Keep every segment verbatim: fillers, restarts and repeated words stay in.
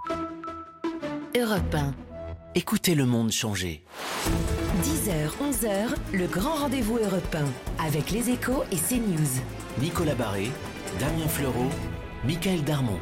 Europe un. Écoutez le monde changer. dix heures, onze heures, le grand rendez-vous Europe un, avec les Échos et CNews. Nicolas Barré, Damien Fleureau, Michaël Darmon.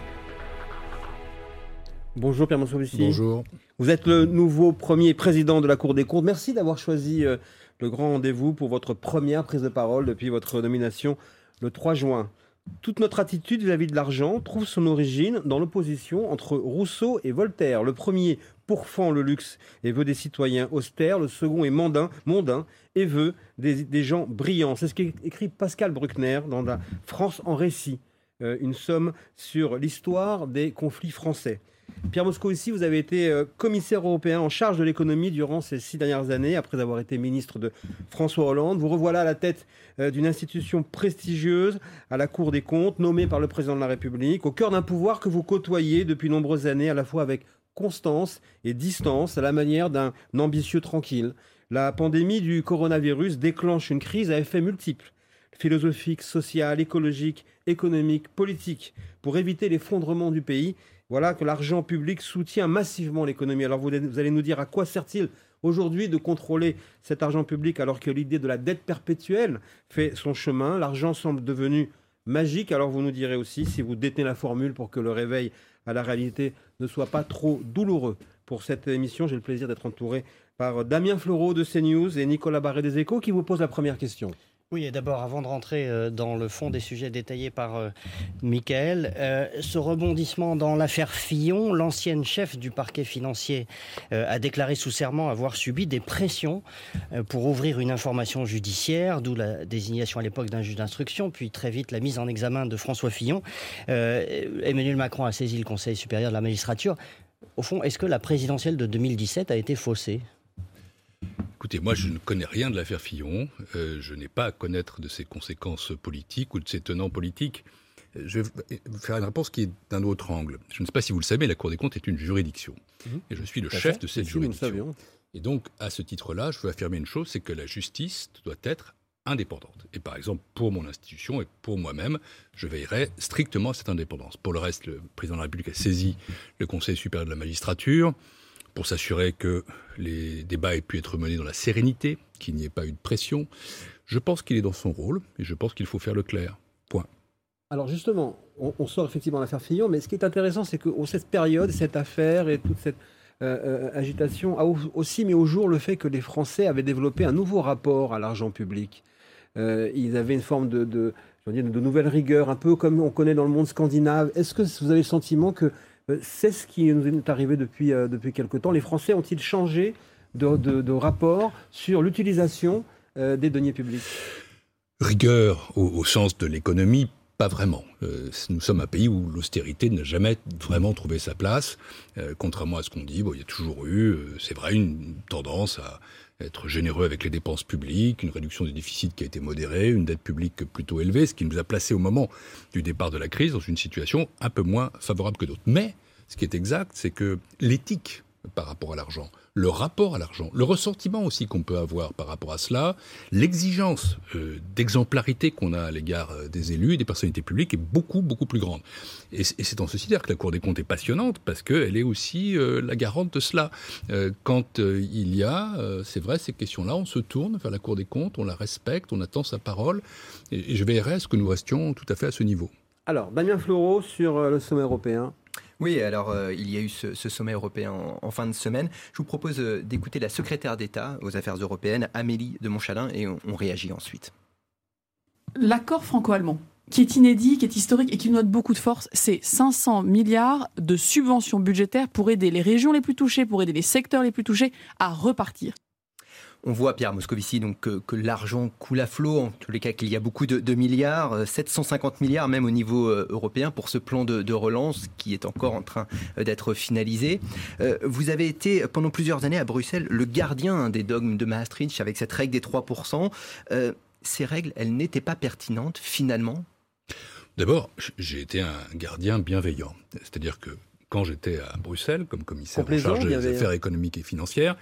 Bonjour Pierre Moscovici. Bonjour. Vous êtes le nouveau premier président de la Cour des comptes. Merci d'avoir choisi euh, le grand rendez-vous pour votre première prise de parole depuis votre nomination le trois juin. Toute notre attitude vis-à-vis de l'argent trouve son origine dans l'opposition entre Rousseau et Voltaire. Le premier pourfend le luxe et veut des citoyens austères. Le second est mondain, mondain et veut des, des gens brillants. C'est ce qu'écrit Pascal Bruckner dans la France en récit, euh, une somme sur l'histoire des conflits français. Pierre Moscovici, vous avez été euh, commissaire européen en charge de l'économie durant ces six dernières années, après avoir été ministre de François Hollande. Vous revoilà à la tête euh, d'une institution prestigieuse, à la Cour des comptes, nommée par le président de la République, au cœur d'un pouvoir que vous côtoyez depuis nombreuses années, à la fois avec constance et distance, à la manière d'un ambitieux tranquille. La pandémie du coronavirus déclenche une crise à effets multiples, philosophique, sociale, écologique, économique, politique. Pour éviter l'effondrement du pays, voilà que l'argent public soutient massivement l'économie. Alors vous, vous allez nous dire à quoi sert-il aujourd'hui de contrôler cet argent public alors que l'idée de la dette perpétuelle fait son chemin. L'argent semble devenu magique. Alors vous nous direz aussi si vous détenez la formule pour que le réveil à la réalité ne soit pas trop douloureux. Pour cette émission, j'ai le plaisir d'être entouré par Damien Fleureau de CNews et Nicolas Barré des Échos qui vous posent la première question. Oui, et d'abord, avant de rentrer euh, dans le fond des sujets détaillés par euh, Michaël, euh, ce rebondissement dans l'affaire Fillon, l'ancienne chef du parquet financier euh, a déclaré sous serment avoir subi des pressions euh, pour ouvrir une information judiciaire, d'où la désignation à l'époque d'un juge d'instruction, puis très vite la mise en examen de François Fillon. Euh, Emmanuel Macron a saisi le Conseil supérieur de la magistrature. Au fond, est-ce que la présidentielle de deux mille dix-sept a été faussée ? Écoutez, moi je ne connais rien de l'affaire Fillon, euh, je n'ai pas à connaître de ses conséquences politiques ou de ses tenants politiques. Je vais vous faire une réponse qui est d'un autre angle. Je ne sais pas si vous le savez, la Cour des comptes est une juridiction. Mmh. Et je suis le chef de cette juridiction. Et donc, à ce titre-là, je veux affirmer une chose, c'est que la justice doit être indépendante. Et par exemple, pour mon institution et pour moi-même, je veillerai strictement à cette indépendance. Pour le reste, le président de la République a saisi le Conseil supérieur de la magistrature pour s'assurer que les débats aient pu être menés dans la sérénité, qu'il n'y ait pas eu de pression. Je pense qu'il est dans son rôle et je pense qu'il faut faire le clair. Point. Alors justement, on, on sort effectivement de l'affaire Fillon, mais ce qui est intéressant, c'est que cette période, cette affaire et toute cette euh, euh, agitation a aussi mis au jour le fait que les Français avaient développé un nouveau rapport à l'argent public. Euh, ils avaient une forme de, de, je veux dire, de nouvelle rigueur, un peu comme on connaît dans le monde scandinave. Est-ce que vous avez le sentiment que c'est ce qui nous est arrivé depuis, euh, depuis quelque temps? Les Français ont-ils changé de, de, de rapport sur l'utilisation euh, des deniers publics? Rigueur au, au sens de l'économie, pas vraiment. Euh, nous sommes un pays où l'austérité n'a jamais vraiment trouvé sa place. Euh, contrairement à ce qu'on dit, bon, il y a toujours eu, euh, c'est vrai, une tendance à être généreux avec les dépenses publiques, une réduction des déficits qui a été modérée, une dette publique plutôt élevée, ce qui nous a placés au moment du départ de la crise dans une situation un peu moins favorable que d'autres. Mais ce qui est exact, c'est que l'éthique par rapport à l'argent, le rapport à l'argent, le ressentiment aussi qu'on peut avoir par rapport à cela, l'exigence euh, d'exemplarité qu'on a à l'égard euh, des élus et des personnalités publiques est beaucoup, beaucoup plus grande. Et, et c'est en ceci d'ailleurs que la Cour des comptes est passionnante, parce qu'elle est aussi euh, la garante de cela. Euh, quand euh, il y a, euh, c'est vrai, ces questions-là, on se tourne vers la Cour des comptes, on la respecte, on attend sa parole, et, et je veillerai à ce que nous restions tout à fait à ce niveau. Alors, Damien Fleureau sur euh, le sommet européen. Oui, alors euh, il y a eu ce, ce sommet européen en, en fin de semaine. Je vous propose euh, d'écouter la secrétaire d'État aux affaires européennes, Amélie de Montchalin, et on, on réagit ensuite. L'accord franco-allemand, qui est inédit, qui est historique et qui nous donne beaucoup de force, c'est cinq cents milliards de subventions budgétaires pour aider les régions les plus touchées, pour aider les secteurs les plus touchés à repartir. On voit, Pierre Moscovici, donc, que, que l'argent coule à flot, en tous les cas qu'il y a beaucoup de, de milliards, sept cent cinquante milliards même au niveau euh, européen pour ce plan de, de relance qui est encore en train euh, d'être finalisé. Euh, vous avez été pendant plusieurs années à Bruxelles le gardien des dogmes de Maastricht avec cette règle des trois pour cent. Euh, ces règles, elles n'étaient pas pertinentes finalement? D'abord, j'ai été un gardien bienveillant. C'est-à-dire que quand j'étais à Bruxelles comme commissaire en charge des affaires économiques et financières,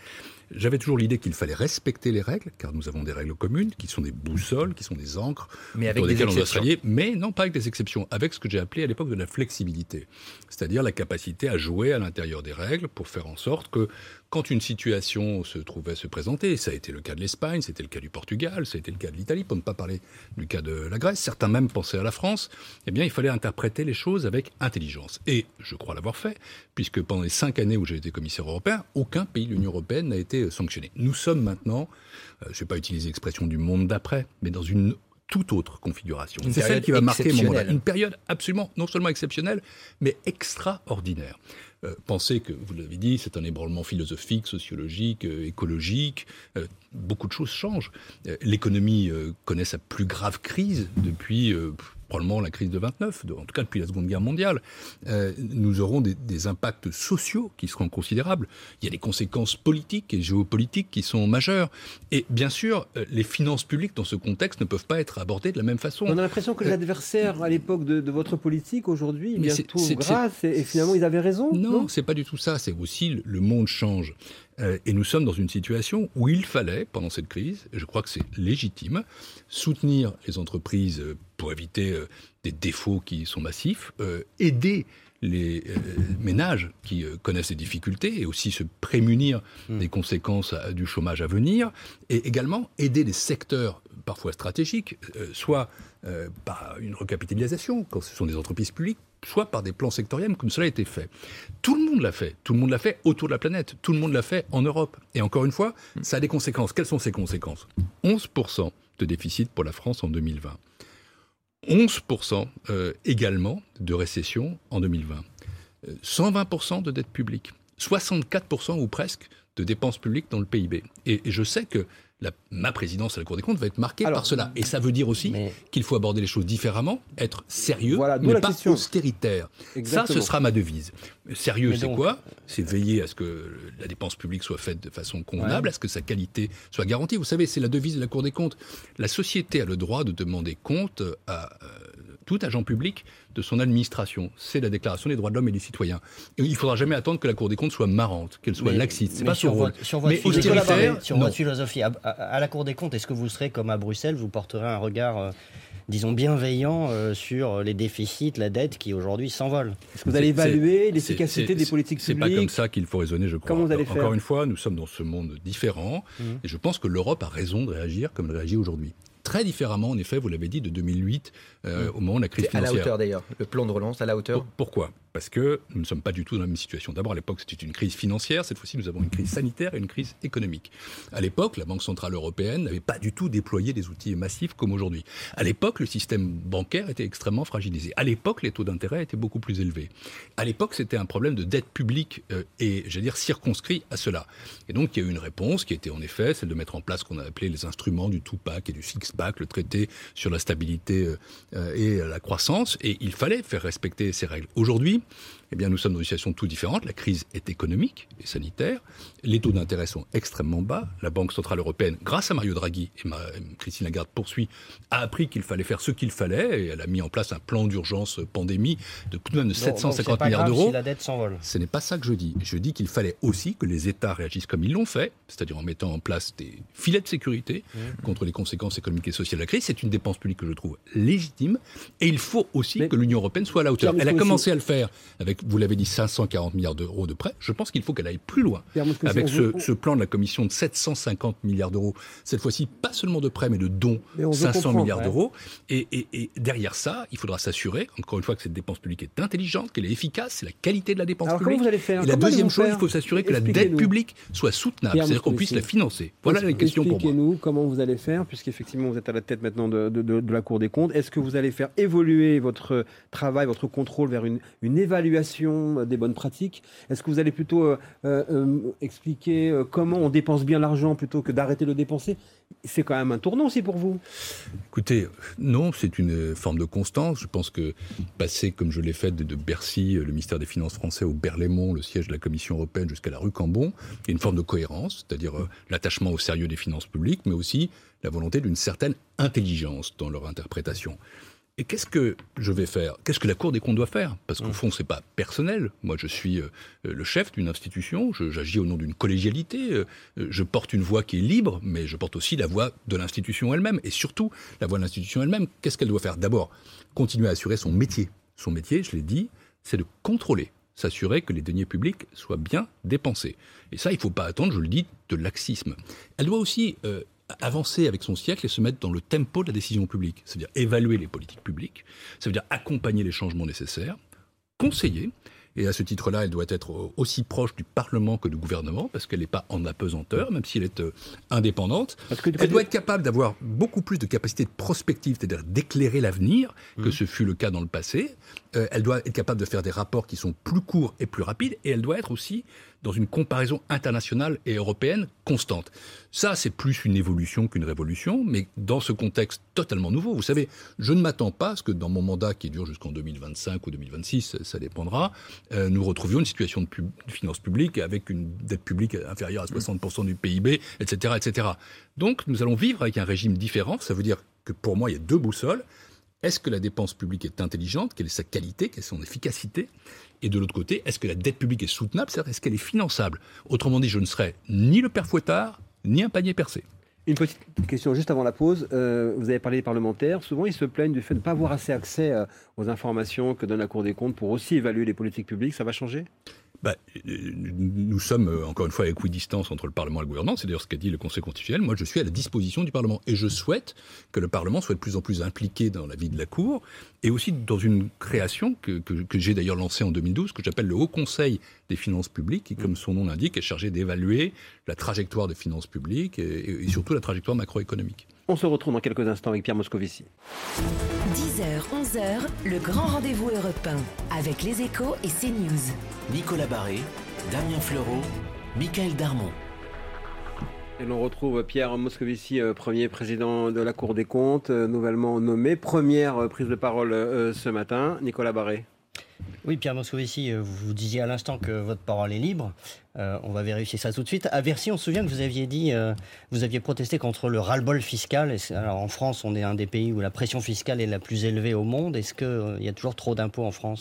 J'avais toujours l'idée qu'il fallait respecter les règles, car nous avons des règles communes, qui sont des boussoles, qui sont des ancres, mais avec desquelles des on doit se rallier, mais non pas avec des exceptions, avec ce que j'ai appelé à l'époque de la flexibilité, c'est-à-dire la capacité à jouer à l'intérieur des règles pour faire en sorte que, quand une situation se trouvait se présenter, ça a été le cas de l'Espagne, c'était le cas du Portugal, ça a été le cas de l'Italie, pour ne pas parler du cas de la Grèce, certains même pensaient à la France, eh bien il fallait interpréter les choses avec intelligence. Et je crois l'avoir fait, puisque pendant les cinq années où j'ai été commissaire européen, aucun pays de l'Union européenne n'a été sanctionné. Nous sommes maintenant, euh, je ne vais pas utiliser l'expression du monde d'après, mais dans une toute autre configuration. Une C'est celle qui va marquer mon mandat. Une période absolument, non seulement exceptionnelle, mais extraordinaire. Euh, pensez que, vous l'avez dit, c'est un ébranlement philosophique, sociologique, euh, écologique. Euh, beaucoup de choses changent. Euh, l'économie euh, connaît sa plus grave crise depuis euh, probablement la crise de vingt-neuf, de, en tout cas depuis la Seconde Guerre mondiale. Euh, nous aurons des, des impacts sociaux qui seront considérables. Il y a des conséquences politiques et géopolitiques qui sont majeures. Et bien sûr, euh, les finances publiques dans ce contexte ne peuvent pas être abordées de la même façon. On a l'impression que les adversaires à l'époque de, de votre politique, aujourd'hui, Mais bientôt c'est- c'est- grâce, et, et finalement ils avaient raison. Non, Non, c'est pas du tout ça. C'est aussi le- le monde change. Euh, et nous sommes dans une situation où il fallait, pendant cette crise, et je crois que c'est légitime, soutenir les entreprises euh, pour éviter euh, des défauts qui sont massifs, euh, aider les euh, ménages qui euh, connaissent des difficultés et aussi se prémunir Mmh. des conséquences à- du chômage à venir, et également aider les secteurs parfois stratégiques, euh, soit euh, par une recapitalisation, quand ce sont des entreprises publiques, soit par des plans sectoriels, comme cela a été fait. Tout le monde l'a fait. Tout le monde l'a fait autour de la planète. Tout le monde l'a fait en Europe. Et encore une fois, ça a des conséquences. Quelles sont ces conséquences ? onze pour cent de déficit pour la France en deux mille vingt. onze pour cent euh, également de récession en deux mille vingt. Euh, cent vingt pour cent de dette publique. soixante-quatre pour cent ou presque de dépenses publiques dans le P I B. Et, et je sais que la, ma présidence à la Cour des comptes va être marquée Alors, par cela. Et ça veut dire aussi mais- qu'il faut aborder les choses différemment, être sérieux, Voilà, d'où mais la pas question. austéritaire. Exactement. Ça, ce sera ma devise. Sérieux, Mais c'est donc- quoi ? C'est veiller à ce que la dépense publique soit faite de façon convenable, à ce que sa qualité soit garantie. Vous savez, c'est la devise de la Cour des comptes. La société a le droit de demander compte à euh, tout agent public de son administration. C'est la Déclaration des droits de l'homme et des citoyens. Et il ne faudra jamais attendre que la Cour des comptes soit marrante, qu'elle soit Mais- laxiste. C'est mais pas sur son rôle. votre- sur votre Mais philosophie- austéritaire, sur non. votre philosophie, à, à- à la Cour des comptes, est-ce que vous serez comme à Bruxelles, vous porterez un regard, euh, disons, bienveillant euh, sur les déficits, la dette qui aujourd'hui s'envole ? Est-ce que vous allez C'est- évaluer c'est- l'efficacité c'est- des politiques C'est publiques pas comme ça qu'il faut raisonner, je crois. Comment vous allez Encore faire une fois, nous sommes dans ce monde différent, et je pense que l'Europe a raison de réagir comme elle réagit aujourd'hui. Très différemment, en effet, vous l'avez dit, de deux mille huit, euh, au moment de la crise C'est à la financière. hauteur d'ailleurs. Le plan de relance à la hauteur. Pour- Pourquoi ? Parce que nous ne sommes pas du tout dans la même situation. D'abord, à l'époque, c'était une crise financière. Cette fois-ci, nous avons une crise sanitaire et une crise économique. À l'époque, la Banque Centrale Européenne n'avait pas du tout déployé des outils massifs comme aujourd'hui. À l'époque, le système bancaire était extrêmement fragilisé. À l'époque, les taux d'intérêt étaient beaucoup plus élevés. À l'époque, c'était un problème de dette publique euh, et, j'allais dire, circonscrit à cela. Et donc, il y a eu une réponse qui était en effet celle de mettre en place ce qu'on a appelé les instruments du two-pack et du six-pack, le traité sur la stabilité euh, et la croissance. Et il fallait faire respecter ces règles. Aujourd'hui, eh bien, nous sommes dans une situation tout différente. La crise est économique et sanitaire. Les taux d'intérêt sont extrêmement bas. La Banque Centrale Européenne, grâce à Mario Draghi, et ma, Christine Lagarde poursuit, a appris qu'il fallait faire ce qu'il fallait. Et elle a mis en place un plan d'urgence pandémie de plus de même de sept cent cinquante milliards d'euros. Si la dette s'envole. Ce n'est pas ça que je dis. Je dis qu'il fallait aussi que les États réagissent comme ils l'ont fait, c'est-à-dire en mettant en place des filets de sécurité mmh. contre les conséquences économiques et sociales de la crise. C'est une dépense publique que je trouve légitime. Et il faut aussi Mais, que l'Union européenne soit à la hauteur. Pierre Elle a Moscovici, commencé à le faire avec, vous l'avez dit, cinq cent quarante milliards d'euros de prêts. Je pense qu'il faut qu'elle aille plus loin Pierre Moscovici, avec on ce, veut- ce plan de la Commission de sept cent cinquante milliards d'euros. Cette fois-ci, pas seulement de prêts, mais de dons, Mais on veut cinq cents comprendre, milliards ouais. d'euros. Et, et- et derrière ça, il faudra s'assurer, encore une fois, que cette dépense publique est intelligente, qu'elle est efficace, c'est la qualité de la dépense Alors, publique. comment vous allez faire Et la Comment deuxième allez-vous chose, faire il faut s'assurer que la dette Expliquez-nous. publique soit soutenable, Pierre c'est-à-dire qu'on puisse Moscovici. la financer. Voilà la question pour moi. Expliquez-nous comment vous allez faire, puisqu'effectivement vous êtes à la tête maintenant de, de- de- de la Cour des comptes. Est-ce que vous allez faire évoluer votre travail, votre contrôle vers une, une évaluation des bonnes pratiques ? Est-ce que vous allez plutôt euh, euh, expliquer euh, comment on dépense bien l'argent plutôt que d'arrêter de le dépenser ? C'est quand même un tournant aussi pour vous. Écoutez, non, c'est une forme de constance. Je pense que passer, comme je l'ai fait, de, de Bercy, le ministère des Finances français, au Berlaymont, le siège de la Commission européenne, jusqu'à la rue Cambon, il y a une forme de cohérence, c'est-à-dire euh, l'attachement au sérieux des finances publiques, mais aussi la volonté d'une certaine intelligence dans leur interprétation. Et qu'est-ce que je vais faire ? Qu'est-ce que la Cour des comptes doit faire ? Parce qu'au Mmh. fond, c'est pas personnel. Moi, je suis euh, le chef d'une institution, je, j'agis au nom d'une collégialité, euh, je porte une voix qui est libre, mais je porte aussi la voix de l'institution elle-même, et surtout la voix de l'institution elle-même. Qu'est-ce qu'elle doit faire ? D'abord, continuer à assurer son métier. Son métier, je l'ai dit, c'est de contrôler, s'assurer que les deniers publics soient bien dépensés. Et ça, il ne faut pas attendre, je le dis, de laxisme. Elle doit aussi euh, avancer avec son siècle et se mettre dans le tempo de la décision publique. Ça veut dire évaluer les politiques publiques, ça veut dire accompagner les changements nécessaires, conseiller. Et à ce titre-là, elle doit être aussi proche du Parlement que du gouvernement, parce qu'elle n'est pas en apesanteur, même si elle est euh, indépendante. Parce que, Elle doit être capable d'avoir beaucoup plus de capacité de prospective, c'est-à-dire d'éclairer l'avenir, que mmh. ce fut le cas dans le passé. Euh, elle doit être capable de faire des rapports qui sont plus courts et plus rapides, et elle doit être aussi dans une comparaison internationale et européenne constante. Ça, c'est plus une évolution qu'une révolution, mais dans ce contexte totalement nouveau. Vous savez, je ne m'attends pas à ce que dans mon mandat, qui dure jusqu'en deux mille vingt-cinq ou deux mille vingt-six, ça dépendra, euh, nous retrouvions une situation de, pub- de finances publiques avec une dette publique inférieure à soixante pour cent du P I B, et cetera, et cetera. Donc, nous allons vivre avec un régime différent. Ça veut dire que pour moi, il y a deux boussoles. Est-ce que la dépense publique est intelligente ? Quelle est sa qualité ? Quelle est son efficacité ? Et de l'autre côté, est-ce que la dette publique est soutenable ? C'est-à-dire, est-ce qu'elle est finançable ? Autrement dit, je ne serai ni le père Fouettard, ni un panier percé. Une petite question juste avant la pause. Euh, vous avez parlé des parlementaires. Souvent, ils se plaignent du fait de ne pas avoir assez accès euh, aux informations que donne la Cour des comptes pour aussi évaluer les politiques publiques. Ça va changer ? Bah, nous sommes, encore une fois, à équidistance entre le Parlement et le gouvernement. C'est d'ailleurs ce qu'a dit le Conseil constitutionnel. Moi, je suis à la disposition du Parlement. Et je souhaite que le Parlement soit de plus en plus impliqué dans la vie de la Cour, et aussi dans une création que, que, que j'ai d'ailleurs lancée en deux mille douze, que j'appelle le Haut Conseil des finances publiques, qui, comme son nom l'indique, est chargé d'évaluer la trajectoire des finances publiques et, et surtout la trajectoire macroéconomique. On se retrouve dans quelques instants avec Pierre Moscovici. dix heures, onze heures, le grand rendez-vous européen avec les Échos et CNews. Nicolas Barré, Damien Fleureau, Michael Darmon. Et l'on retrouve Pierre Moscovici, euh, premier président de la Cour des comptes, euh, nouvellement nommé. Première euh, prise de parole euh, ce matin. Nicolas Barré. Oui, Pierre Moscovici, vous, vous disiez à l'instant que votre parole est libre. Euh, on va vérifier ça tout de suite. À Bercy, on se souvient que vous aviez dit, euh, vous aviez protesté contre le ras-le-bol fiscal. Et alors, en France, on est un des pays où la pression fiscale est la plus élevée au monde. Est-ce qu'il euh, y a toujours trop d'impôts en France ?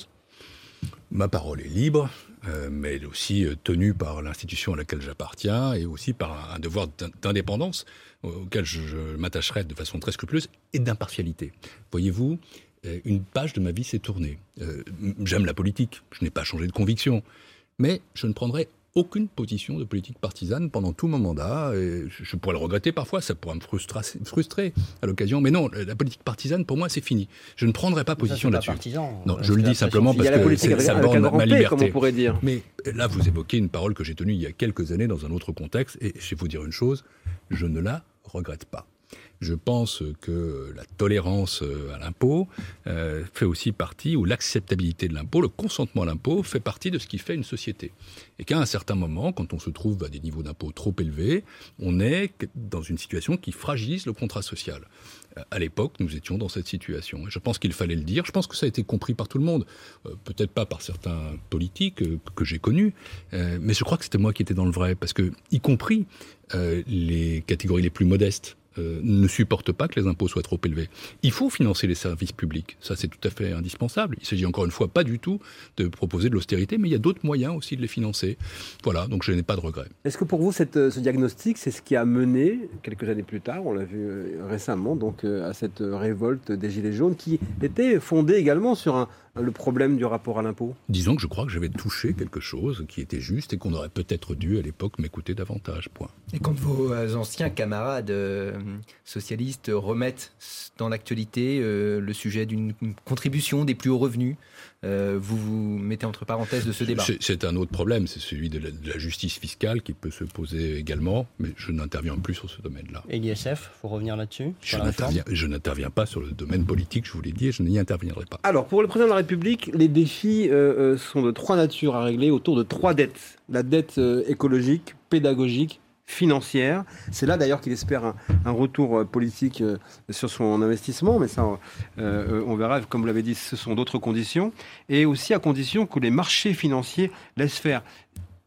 Ma parole est libre, euh, mais elle est aussi euh, tenue par l'institution à laquelle j'appartiens et aussi par un, un devoir d'indépendance auquel je, je m'attacherai de façon très scrupuleuse et d'impartialité. Voyez-vous, euh, une page de ma vie s'est tournée. Euh, j'aime la politique, je n'ai pas changé de conviction, mais je ne prendrai aucune position de politique partisane pendant tout mon mandat. Et je pourrais le regretter parfois, ça pourrait me frustrer, frustrer à l'occasion. Mais non, la politique partisane, pour moi, c'est fini. Je ne prendrai pas position là-dessus. Partisan, non, je le dis simplement parce que c'est, ça borne ma liberté. Comme on pourrait dire. Mais là, vous évoquez une parole que j'ai tenue il y a quelques années dans un autre contexte. Et je vais vous dire une chose, je ne la regrette pas. Je pense que la tolérance à l'impôt euh, fait aussi partie, ou l'acceptabilité de l'impôt, le consentement à l'impôt fait partie de ce qui fait une société. Et qu'à un certain moment, quand on se trouve à des niveaux d'impôt trop élevés, on est dans une situation qui fragilise le contrat social. À l'époque, nous étions dans cette situation. Et je pense qu'il fallait le dire. Je pense que ça a été compris par tout le monde. Euh, peut-être pas par certains politiques euh, que j'ai connus, euh, mais je crois que c'était moi qui étais dans le vrai. Parce que, y compris euh, les catégories les plus modestes, Euh, ne supporte pas que les impôts soient trop élevés. Il faut financer les services publics, ça c'est tout à fait indispensable. Il s'agit encore une fois pas du tout de proposer de l'austérité, mais il y a d'autres moyens aussi de les financer. Voilà, donc je n'ai pas de regrets. Est-ce que pour vous, cette, ce diagnostic, c'est ce qui a mené, quelques années plus tard, on l'a vu euh, récemment, donc, euh, à cette révolte des Gilets jaunes, qui était fondée également sur un, le problème du rapport à l'impôt ? Disons que je crois que j'avais touché quelque chose qui était juste et qu'on aurait peut-être dû à l'époque m'écouter davantage. Point. Et quand vos anciens camarades euh, socialistes remettent dans l'actualité euh, le sujet d'une contribution des plus hauts revenus, euh, vous vous mettez entre parenthèses de ce débat. C'est, c'est un autre problème, c'est celui de la, de la justice fiscale qui peut se poser également, mais je n'interviens plus sur ce domaine-là. Et l'I S F, il faut revenir là-dessus ? Je n'interviens, je n'interviens pas sur le domaine politique, je vous l'ai dit, et je n'y interviendrai pas. Alors, pour le président de la République, les défis euh, sont de trois natures à régler autour de trois dettes. La dette euh, écologique, pédagogique, financière. C'est là d'ailleurs qu'il espère un, un retour politique euh, sur son investissement, mais ça, euh, on verra. Comme vous l'avez dit, ce sont d'autres conditions. Et aussi à condition que les marchés financiers laissent faire.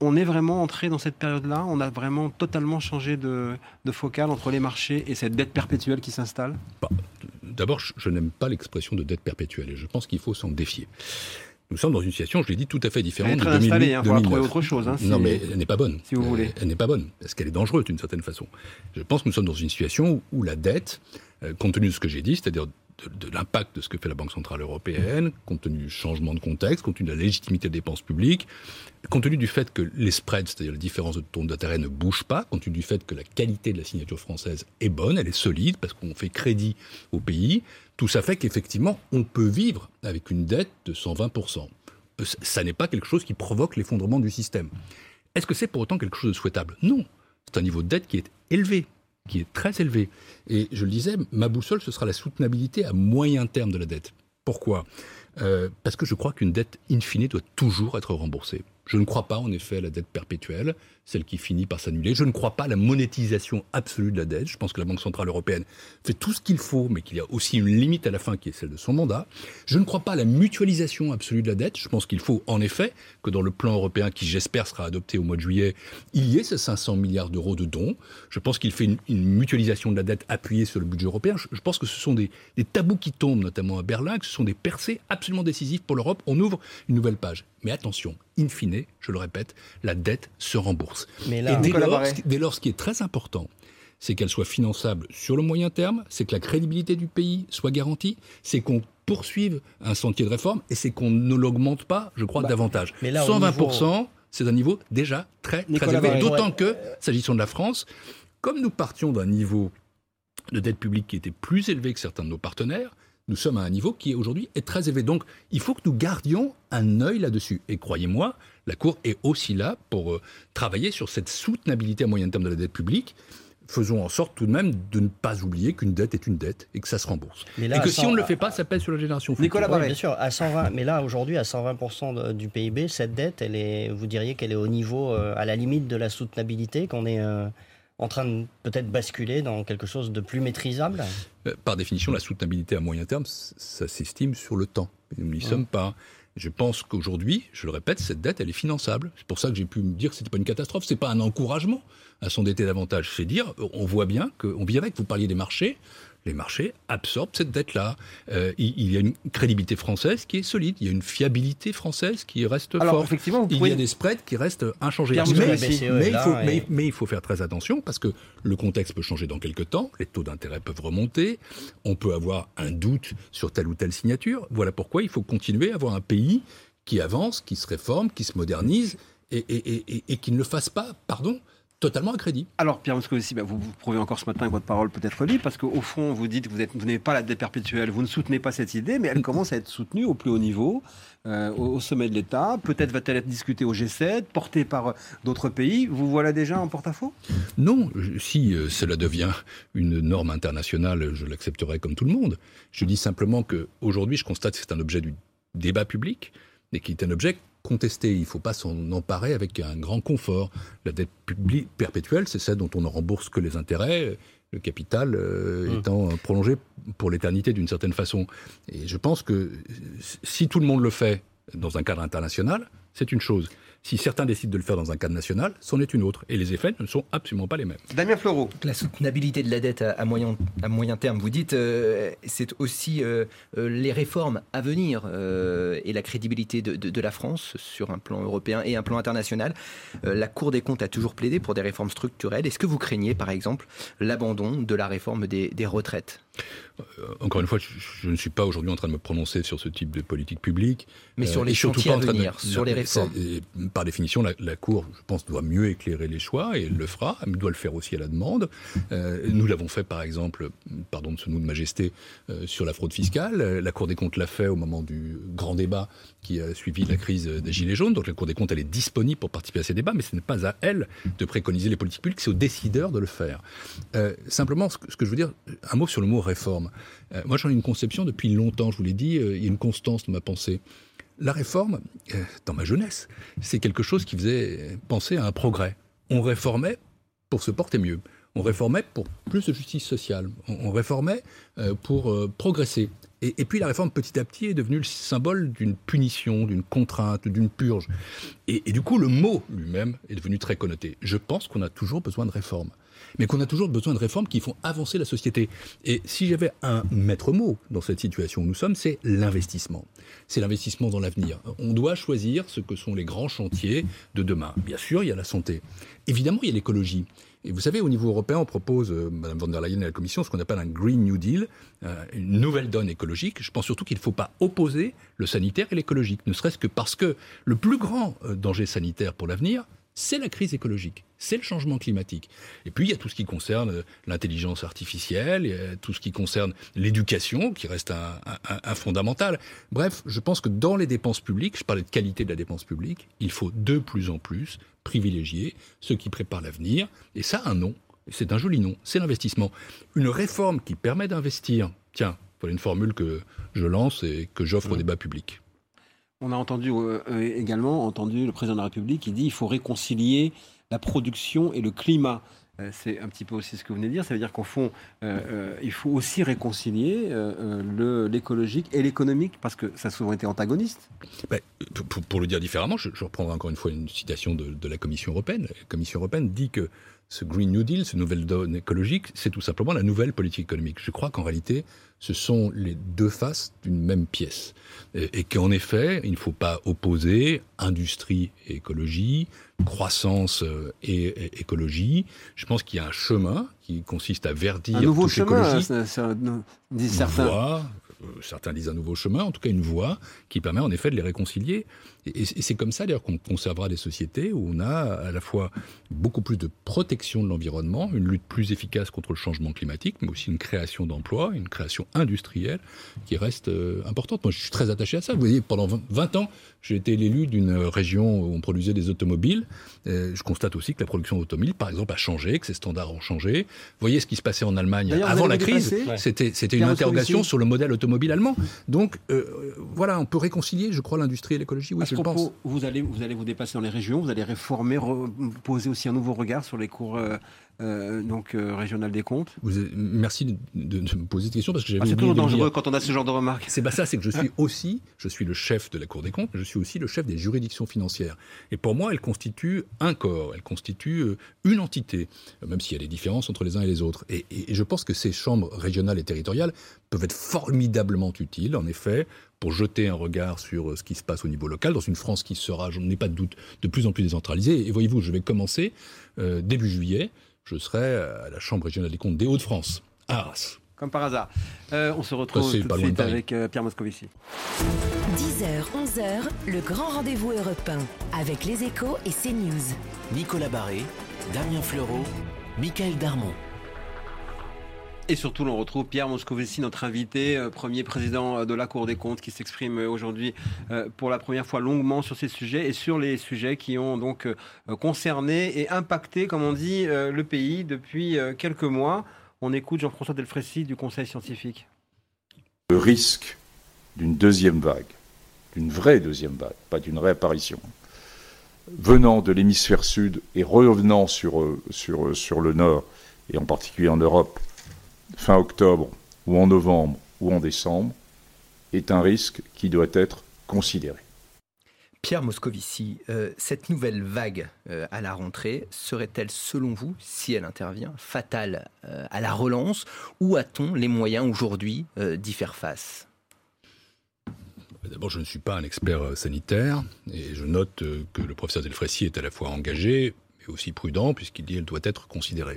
on est vraiment entré dans cette période-là? On a vraiment totalement changé de, de focale entre les marchés et cette dette perpétuelle qui s'installe? Bah, d'abord, je, je n'aime pas l'expression de dette perpétuelle et je pense qu'il faut s'en défier. Nous sommes dans une situation, je l'ai dit, tout à fait différente de deux mille huit. Elle est très installée, il hein, faudra trouver autre chose. Hein, si... Non, mais elle n'est pas bonne. Si vous voulez. Elle, elle n'est pas bonne, parce qu'elle est dangereuse d'une certaine façon. Je pense que nous sommes dans une situation où, où la dette, euh, compte tenu de ce que j'ai dit, c'est-à-dire de, de l'impact de ce que fait la Banque Centrale Européenne, compte tenu du changement de contexte, compte tenu de la légitimité des dépenses publiques, compte tenu du fait que les spreads, c'est-à-dire la différence de taux d'intérêt, ne bougent pas, compte tenu du fait que la qualité de la signature française est bonne, elle est solide, parce qu'on fait crédit au pays, tout ça fait qu'effectivement, on peut vivre avec une dette de cent vingt pour cent. Ça n'est pas quelque chose qui provoque l'effondrement du système. Est-ce que c'est pour autant quelque chose de souhaitable? Non. C'est un niveau de dette qui est élevé, qui est très élevé. Et je le disais, ma boussole, ce sera la soutenabilité à moyen terme de la dette. Pourquoi ? euh, Parce que je crois qu'une dette, in fine, doit toujours être remboursée. Je ne crois pas, en effet, à la dette perpétuelle, celle qui finit par s'annuler. Je ne crois pas à la monétisation absolue de la dette. Je pense que la Banque Centrale Européenne fait tout ce qu'il faut, mais qu'il y a aussi une limite à la fin qui est celle de son mandat. Je ne crois pas à la mutualisation absolue de la dette. Je pense qu'il faut, en effet, que dans le plan européen, qui j'espère sera adopté au mois de juillet, il y ait ces cinq cents milliards d'euros de dons. Je pense qu'il fait une, une mutualisation de la dette appuyée sur le budget européen. Je, je pense que ce sont des, des tabous qui tombent, notamment à Berlin, que ce sont des percées absolument décisives pour l'Europe. On ouvre une nouvelle page. Mais attention, in fine, je le répète, la dette se rembourse. Mais là, et dès lors, dès lors, ce qui est très important, c'est qu'elle soit finançable sur le moyen terme, c'est que la crédibilité du pays soit garantie, c'est qu'on poursuive un sentier de réforme et c'est qu'on ne l'augmente pas, je crois, bah, davantage. Mais là, cent vingt pour cent, niveau... c'est un niveau déjà très, très élevé. D'autant que, s'agissant de la France, comme nous partions d'un niveau de dette publique qui était plus élevé que certains de nos partenaires, nous sommes à un niveau qui aujourd'hui est très élevé. Donc, il faut que nous gardions un œil là-dessus. Et croyez-moi, la Cour est aussi là pour euh, travailler sur cette soutenabilité à moyen terme de la dette publique. Faisons en sorte tout de même de ne pas oublier qu'une dette est une dette et que ça se rembourse. Là, et que cent... si on ne le fait pas, ça pèse sur la génération future. Nicolas Barret. Oui, bien sûr, à cent vingt, mais là, aujourd'hui, à cent vingt pour cent du P I B, cette dette, elle est, vous diriez qu'elle est au niveau, euh, à la limite de la soutenabilité, qu'on est... Euh... en train de peut-être basculer dans quelque chose de plus maîtrisable? Par définition, la soutenabilité à moyen terme, ça s'estime sur le temps. Nous n'y mmh. sommes pas. Je pense qu'aujourd'hui, je le répète, cette dette, elle est finançable. C'est pour ça que j'ai pu me dire que ce n'était pas une catastrophe. Ce n'est pas un encouragement à s'endetter davantage. C'est dire, on voit bien qu'on vit avec. Vous parliez des marchés. Les marchés absorbent cette dette-là. Euh, il, il y a une crédibilité française qui est solide. Il y a une fiabilité française qui reste Alors, forte. Effectivement, vous il pouvez... y a des spreads qui restent inchangés. Mais, mais, mais, mais, il faut, mais, mais il faut faire très attention parce que le contexte peut changer dans quelques temps. Les taux d'intérêt peuvent remonter. On peut avoir un doute sur telle ou telle signature. Voilà pourquoi il faut continuer à avoir un pays qui avance, qui se réforme, qui se modernise et, et, et, et, et qui ne le fasse pas, pardon, totalement à crédit. Alors, Pierre Moscovici, bah, vous vous prouvez encore ce matin que votre parole peut être libre, parce qu'au fond, vous dites que vous, êtes, vous n'avez pas la dette perpétuelle, vous ne soutenez pas cette idée, mais elle commence à être soutenue au plus haut niveau, euh, au, au sommet de l'État. Peut-être va-t-elle être discutée au G sept, portée par euh, d'autres pays. Vous voilà déjà en porte-à-faux ? Non, je, si euh, cela devient une norme internationale, je l'accepterai comme tout le monde. Je dis simplement qu'aujourd'hui, je constate que c'est un objet du débat public, et qui est un objet contesté. Il ne faut pas s'en emparer avec un grand confort. La dette publique perpétuelle, c'est celle dont on ne rembourse que les intérêts, le capital euh, mmh. étant prolongé pour l'éternité d'une certaine façon. Et je pense que si tout le monde le fait dans un cadre international, c'est une chose. Si certains décident de le faire dans un cadre national, c'en est une autre. Et les effets ne sont absolument pas les mêmes. Damien Fleureau. La soutenabilité de la dette à, à, moyen, à moyen terme, vous dites, euh, c'est aussi euh, les réformes à venir euh, et la crédibilité de, de, de la France sur un plan européen et un plan international. Euh, la Cour des comptes a toujours plaidé pour des réformes structurelles. Est-ce que vous craignez, par exemple, l'abandon de la réforme des, des retraites ? Encore une fois, je, je ne suis pas aujourd'hui en train de me prononcer sur ce type de politique publique. Mais sur les euh, chantiers à venir, de, sur les réformes. Ça, par définition, la, la Cour, je pense, doit mieux éclairer les choix, et elle le fera. Elle doit le faire aussi à la demande. Euh, nous l'avons fait, par exemple, pardon de ce nom de majesté, euh, sur la fraude fiscale. La Cour des comptes l'a fait au moment du grand débat qui a suivi la crise des Gilets jaunes. Donc la Cour des comptes, elle est disponible pour participer à ces débats, mais ce n'est pas à elle de préconiser les politiques publiques, c'est aux décideurs de le faire. Euh, simplement, ce que, ce que je veux dire, un mot sur le mot réforme. Euh, moi, j'en ai une conception depuis longtemps, je vous l'ai dit, euh, il y a une constance dans ma pensée. La réforme, euh, dans ma jeunesse, c'est quelque chose qui faisait penser à un progrès. On réformait pour se porter mieux. On réformait pour plus de justice sociale. On, on réformait euh, pour euh, progresser. Et, et puis la réforme, petit à petit, est devenue le symbole d'une punition, d'une contrainte, d'une purge. Et, et du coup, le mot lui-même est devenu très connoté. Je pense qu'on a toujours besoin de réformes, mais qu'on a toujours besoin de réformes qui font avancer la société. Et si j'avais un maître mot dans cette situation où nous sommes, c'est l'investissement. C'est l'investissement dans l'avenir. On doit choisir ce que sont les grands chantiers de demain. Bien sûr, il y a la santé. Évidemment, il y a l'écologie. Et vous savez, au niveau européen, on propose, euh, Mme von der Leyen et la Commission, ce qu'on appelle un Green New Deal, euh, une nouvelle donne écologique. Je pense surtout qu'il ne faut pas opposer le sanitaire et l'écologique, ne serait-ce que parce que le plus grand euh, danger sanitaire pour l'avenir, c'est la crise écologique, c'est le changement climatique. Et puis, il y a tout ce qui concerne l'intelligence artificielle, il y a tout ce qui concerne l'éducation, qui reste un, un, un fondamental. Bref, je pense que dans les dépenses publiques, je parlais de qualité de la dépense publique, il faut de plus en plus privilégier ceux qui préparent l'avenir. Et ça a un nom, c'est un joli nom, c'est l'investissement. Une réforme qui permet d'investir, tiens, voilà une formule que je lance et que j'offre mmh. au débat public. On a entendu euh, également entendu le président de la République qui dit qu'il faut réconcilier la production et le climat. Euh, c'est un petit peu aussi ce que vous venez de dire. Ça veut dire qu'au fond, euh, euh, il faut aussi réconcilier euh, le, l'écologique et l'économique, parce que ça a souvent été antagoniste. Ben, pour, pour le dire différemment, je, je reprendrai encore une fois une citation de, de la Commission européenne. La Commission européenne dit que ce Green New Deal, ce nouvelle donne écologique, c'est tout simplement la nouvelle politique économique. Je crois qu'en réalité, ce sont les deux faces d'une même pièce. Et, et qu'en effet, il ne faut pas opposer industrie et écologie, croissance et, et écologie. Je pense qu'il y a un chemin qui consiste à verdir un nouveau toute chemin, l'écologie. Ça, ça, disent certains. Voie, euh, certains disent un nouveau chemin, en tout cas une voie qui permet en effet de les réconcilier. Et, et c'est comme ça d'ailleurs qu'on conservera des sociétés où on a à la fois beaucoup plus de protection de l'environnement, une lutte plus efficace contre le changement climatique, mais aussi une création d'emplois, une création industrielle qui reste euh, importante. Moi, je suis très attaché à ça. Vous voyez, pendant vingt ans, j'ai été l'élu d'une région où on produisait des automobiles. Euh, je constate aussi que la production d'automobiles, par exemple, a changé, que ses standards ont changé. Vous voyez ce qui se passait en Allemagne D'ailleurs, avant la crise. Ouais. C'était, c'était une interrogation sur le modèle automobile allemand. Donc, euh, voilà, on peut réconcilier, je crois, l'industrie et l'écologie. Oui, je le pense. Vous allez, vous allez vous déplacer dans les régions, vous allez réformer, re, poser aussi un nouveau regard sur les cours euh, euh, donc, euh, régionales des comptes. Vous, merci de, de, de me poser cette question parce que j'avais ah, c'est toujours dangereux quand on a ce genre de remarques. C'est pas ça, c'est que je suis aussi, je suis le chef de la Cour des comptes, mais je suis aussi le chef des juridictions financières. Et pour moi, elles constituent un corps, elles constituent une entité, même s'il y a des différences entre les uns et les autres. Et, et, et je pense que ces chambres régionales et territoriales peuvent être formidablement utiles, en effet, pour jeter un regard sur ce qui se passe au niveau local, dans une France qui sera, je n'ai pas de doute, de plus en plus décentralisée. Et voyez-vous, je vais commencer euh, début juillet, je serai à la Chambre régionale des comptes des Hauts-de-France, à Arras. Comme par hasard. Euh, on se retrouve Passez tout de suite avec euh, Pierre Moscovici. dix heures, onze heures, le grand rendez-vous européen avec les Échos et CNews. Nicolas Barré, Damien Fleureau, Michael Darmon. Et surtout, l'on retrouve Pierre Moscovici, notre invité, euh, premier président de la Cour des comptes, qui s'exprime aujourd'hui euh, pour la première fois longuement sur ces sujets et sur les sujets qui ont donc euh, concerné et impacté, comme on dit, euh, le pays depuis euh, quelques mois. On écoute Jean-François Delfrécy du Conseil scientifique. Le risque d'une deuxième vague, d'une vraie deuxième vague, pas d'une réapparition, venant de l'hémisphère sud et revenant sur, sur, sur le nord, et en particulier en Europe, fin octobre, ou en novembre, ou en décembre, est un risque qui doit être considéré. Pierre Moscovici, euh, cette nouvelle vague euh, à la rentrée serait-elle, selon vous, si elle intervient, fatale euh, à la relance, ou a-t-on les moyens aujourd'hui euh, d'y faire face ? D'abord, je ne suis pas un expert sanitaire, et je note que le professeur Delfrécy est à la fois engagé, mais aussi prudent, puisqu'il dit qu'elle doit être considérée.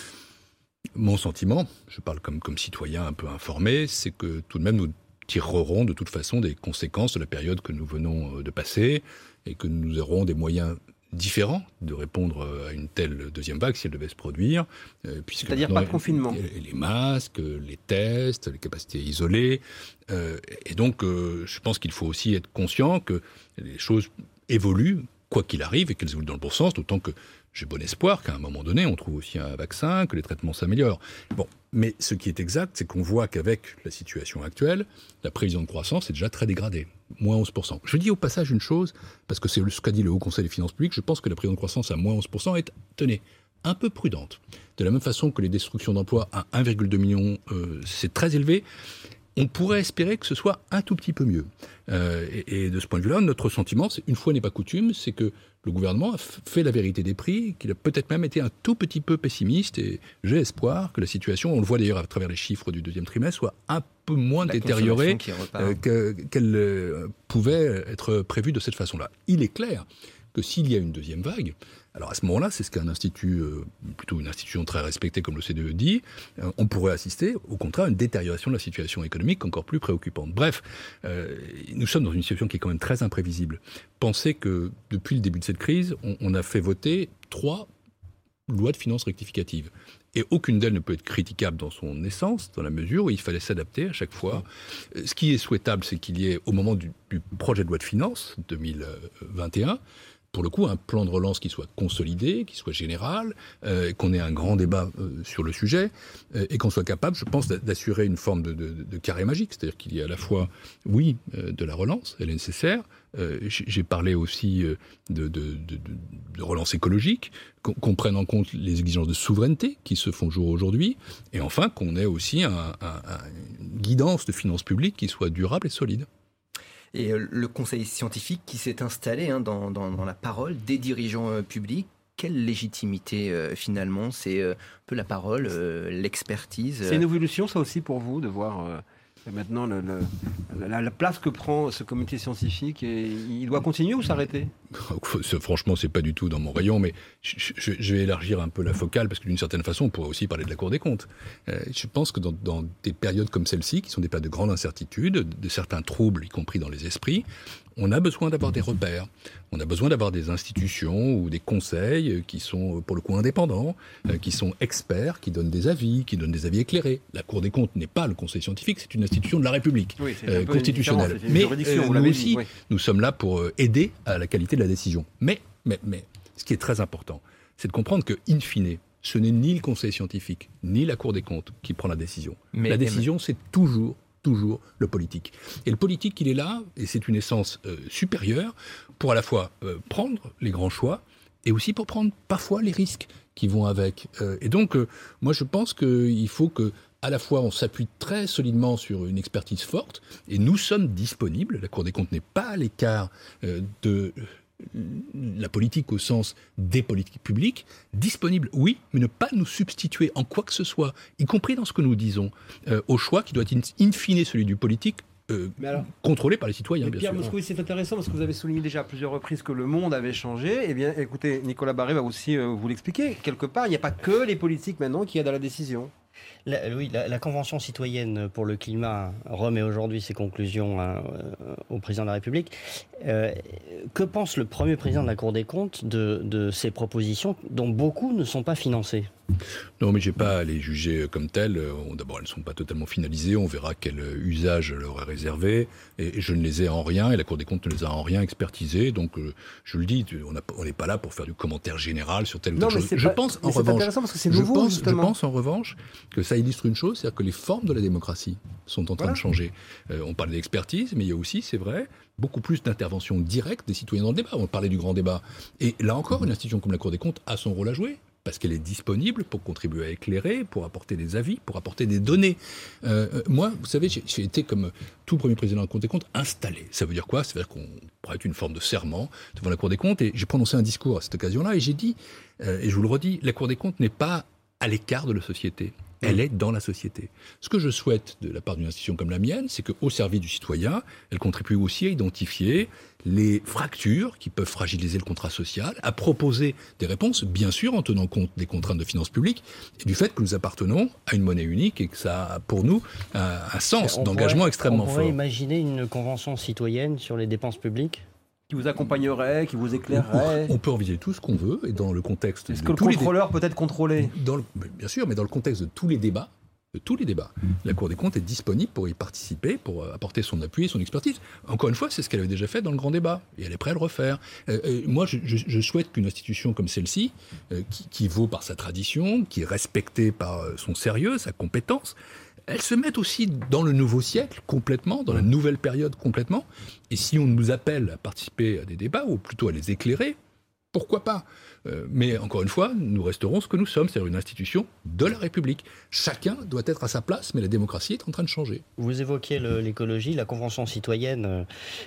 Mon sentiment, je parle comme, comme citoyen un peu informé, c'est que tout de même nous tirerons de toute façon des conséquences de la période que nous venons de passer et que nous aurons des moyens différents de répondre à une telle deuxième vague si elle devait se produire. Puisque C'est-à-dire pas de confinement. Les masques, les tests, les capacités isolées. Et donc, je pense qu'il faut aussi être conscient que les choses évoluent, quoi qu'il arrive, et qu'elles évoluent dans le bon sens, d'autant que j'ai bon espoir qu'à un moment donné, on trouve aussi un vaccin, que les traitements s'améliorent. Bon, mais ce qui est exact, c'est qu'on voit qu'avec la situation actuelle, la prévision de croissance est déjà très dégradée, moins onze pour cent. Je dis au passage une chose, parce que c'est ce qu'a dit le Haut Conseil des finances publiques, je pense que la prévision de croissance à moins onze pour cent est, tenez, un peu prudente. De la même façon que les destructions d'emplois à un virgule deux million, euh, c'est très élevé. on pourrait espérer que ce soit un tout petit peu mieux. Euh, et, et de ce point de vue-là, notre sentiment, c'est, une fois n'est pas coutume, c'est que le gouvernement a fait la vérité des prix, qu'il a peut-être même été un tout petit peu pessimiste, et j'ai espoir que la situation, on le voit d'ailleurs à travers les chiffres du deuxième trimestre, soit un peu moins la détériorée euh, que, qu'elle euh, pouvait être prévue de cette façon-là. Il est clair que s'il y a une deuxième vague, alors à ce moment-là, c'est ce qu'un institut, euh, plutôt une institution très respectée comme l'O C D E dit, euh, on pourrait assister au contraire à une détérioration de la situation économique encore plus préoccupante. Bref, euh, nous sommes dans une situation qui est quand même très imprévisible. Pensez que depuis le début de cette crise, on, on a fait voter trois lois de finances rectificatives. Et aucune d'elles ne peut être critiquable dans son essence, dans la mesure où il fallait s'adapter à chaque fois. Ce qui est souhaitable, c'est qu'il y ait, au moment du, du projet de loi de finances deux mille vingt et un, pour le coup, un plan de relance qui soit consolidé, qui soit général, euh, qu'on ait un grand débat euh, sur le sujet, euh, et qu'on soit capable, je pense, d'assurer une forme de, de, de carré magique. C'est-à-dire qu'il y a à la fois, oui, euh, de la relance, elle est nécessaire. Euh, j'ai parlé aussi euh, de, de, de, de relance écologique, qu'on, qu'on prenne en compte les exigences de souveraineté qui se font jour aujourd'hui, et enfin qu'on ait aussi un, un, un, une guidance de finances publiques qui soit durable et solide. Et euh, le conseil scientifique qui s'est installé hein, dans, dans, dans la parole des dirigeants euh, publics, quelle légitimité euh, finalement? C'est euh, un peu la parole, euh, l'expertise. Euh... C'est une évolution ça aussi pour vous de voir euh, maintenant le, le, la, la place que prend ce comité scientifique, et il doit continuer ou s'arrêter? Franchement, c'est pas du tout dans mon rayon, mais je, je, je vais élargir un peu la focale, parce que d'une certaine façon, on pourrait aussi parler de la Cour des comptes. Euh, je pense que dans, dans des périodes comme celle-ci, qui sont des périodes de grande incertitude, de certains troubles, y compris dans les esprits, on a besoin d'avoir des repères. On a besoin d'avoir des institutions ou des conseils qui sont, pour le coup, indépendants, euh, qui sont experts, qui donnent des avis, qui donnent des avis éclairés. La Cour des comptes n'est pas le conseil scientifique, c'est une institution de la République, oui, euh, constitutionnelle. Mais euh, nous aussi, dit, oui. nous sommes là pour euh, aider à la qualité de la décision. Mais, mais, mais, ce qui est très important, c'est de comprendre que, in fine, ce n'est ni le conseil scientifique, ni la Cour des comptes qui prend la décision. Mais, la décision, mais... c'est toujours toujours le politique. Et le politique, il est là, et c'est une essence euh, supérieure, pour à la fois euh, prendre les grands choix, et aussi pour prendre parfois les risques qui vont avec. Euh, et donc, euh, moi je pense qu'il faut que, à la fois on s'appuie très solidement sur une expertise forte, et nous sommes disponibles, la Cour des comptes n'est pas à l'écart euh, de... la politique au sens des politiques publiques, disponible, oui, mais ne pas nous substituer en quoi que ce soit, y compris dans ce que nous disons, euh, au choix qui doit être in, in fine celui du politique, euh, alors, contrôlé par les citoyens, bien Pierre sûr. Moscovici, c'est intéressant parce que vous avez souligné déjà à plusieurs reprises que le monde avait changé. Eh bien, écoutez, Nicolas Barré va aussi euh, vous l'expliquer. Quelque part, il n'y a pas que les politiques maintenant qui aident à la décision. La, oui, la, la Convention citoyenne pour le climat remet aujourd'hui ses conclusions hein, euh, au président de la République. Euh, que pense le premier président de la Cour des comptes de, de ces propositions dont beaucoup ne sont pas financées ? Non, mais je n'ai pas à les juger comme telles. D'abord, elles ne sont pas totalement finalisées. On verra quel usage leur est réservé. Et je ne les ai en rien, et la Cour des comptes ne les a en rien expertisées. Donc, je le dis, on n'est pas là pour faire du commentaire général sur telle ou telle chose. Je pas, pense, en revanche, parce que c'est nouveau, je, pense, justement. je pense en revanche que ça illustre une chose, c'est-à-dire que les formes de la démocratie sont en train voilà. de changer. Euh, on parle d'expertise, mais il y a aussi, c'est vrai, beaucoup plus d'intervention directe des citoyens dans le débat. On parlait du grand débat. Et là encore, une institution comme la Cour des comptes a son rôle à jouer, parce qu'elle est disponible pour contribuer à éclairer, pour apporter des avis, pour apporter des données. Euh, moi, vous savez, j'ai, j'ai été, comme tout premier président de la Cour des comptes, installé. Ça veut dire quoi ? Ça veut dire qu'on prête une forme de serment devant la Cour des comptes, et j'ai prononcé un discours à cette occasion-là, et j'ai dit, euh, et je vous le redis, la Cour des comptes n'est pas à l'écart de la société. Elle est dans la société. Ce que je souhaite de la part d'une institution comme la mienne, c'est qu'au service du citoyen, elle contribue aussi à identifier les fractures qui peuvent fragiliser le contrat social, à proposer des réponses, bien sûr en tenant compte des contraintes de finances publiques et du fait que nous appartenons à une monnaie unique et que ça a pour nous un, un sens on d'engagement pourrait, extrêmement fort. On pourrait fort. imaginer une convention citoyenne sur les dépenses publiques ? Qui vous accompagnerait, qui vous éclairerait. On peut envisager tout ce qu'on veut, et dans le contexte... Est-ce de que le tous contrôleur les dé... peut être contrôlé dans le... Bien sûr, mais dans le contexte de tous les débats, de tous les débats, la Cour des comptes est disponible pour y participer, pour apporter son appui et son expertise. Encore une fois, c'est ce qu'elle avait déjà fait dans le grand débat, et elle est prête à le refaire. Euh, euh, moi, je, je, je souhaite qu'une institution comme celle-ci, euh, qui, qui vaut par sa tradition, qui est respectée par son sérieux, sa compétence, elle se met aussi dans le nouveau siècle complètement, dans la nouvelle période complètement. Et si on nous appelle à participer à des débats, ou plutôt à les éclairer, Pourquoi pas ? euh, Mais encore une fois, nous resterons ce que nous sommes, c'est-à-dire une institution de la République. Chacun doit être à sa place, mais la démocratie est en train de changer. Vous évoquiez le, l'écologie, la Convention citoyenne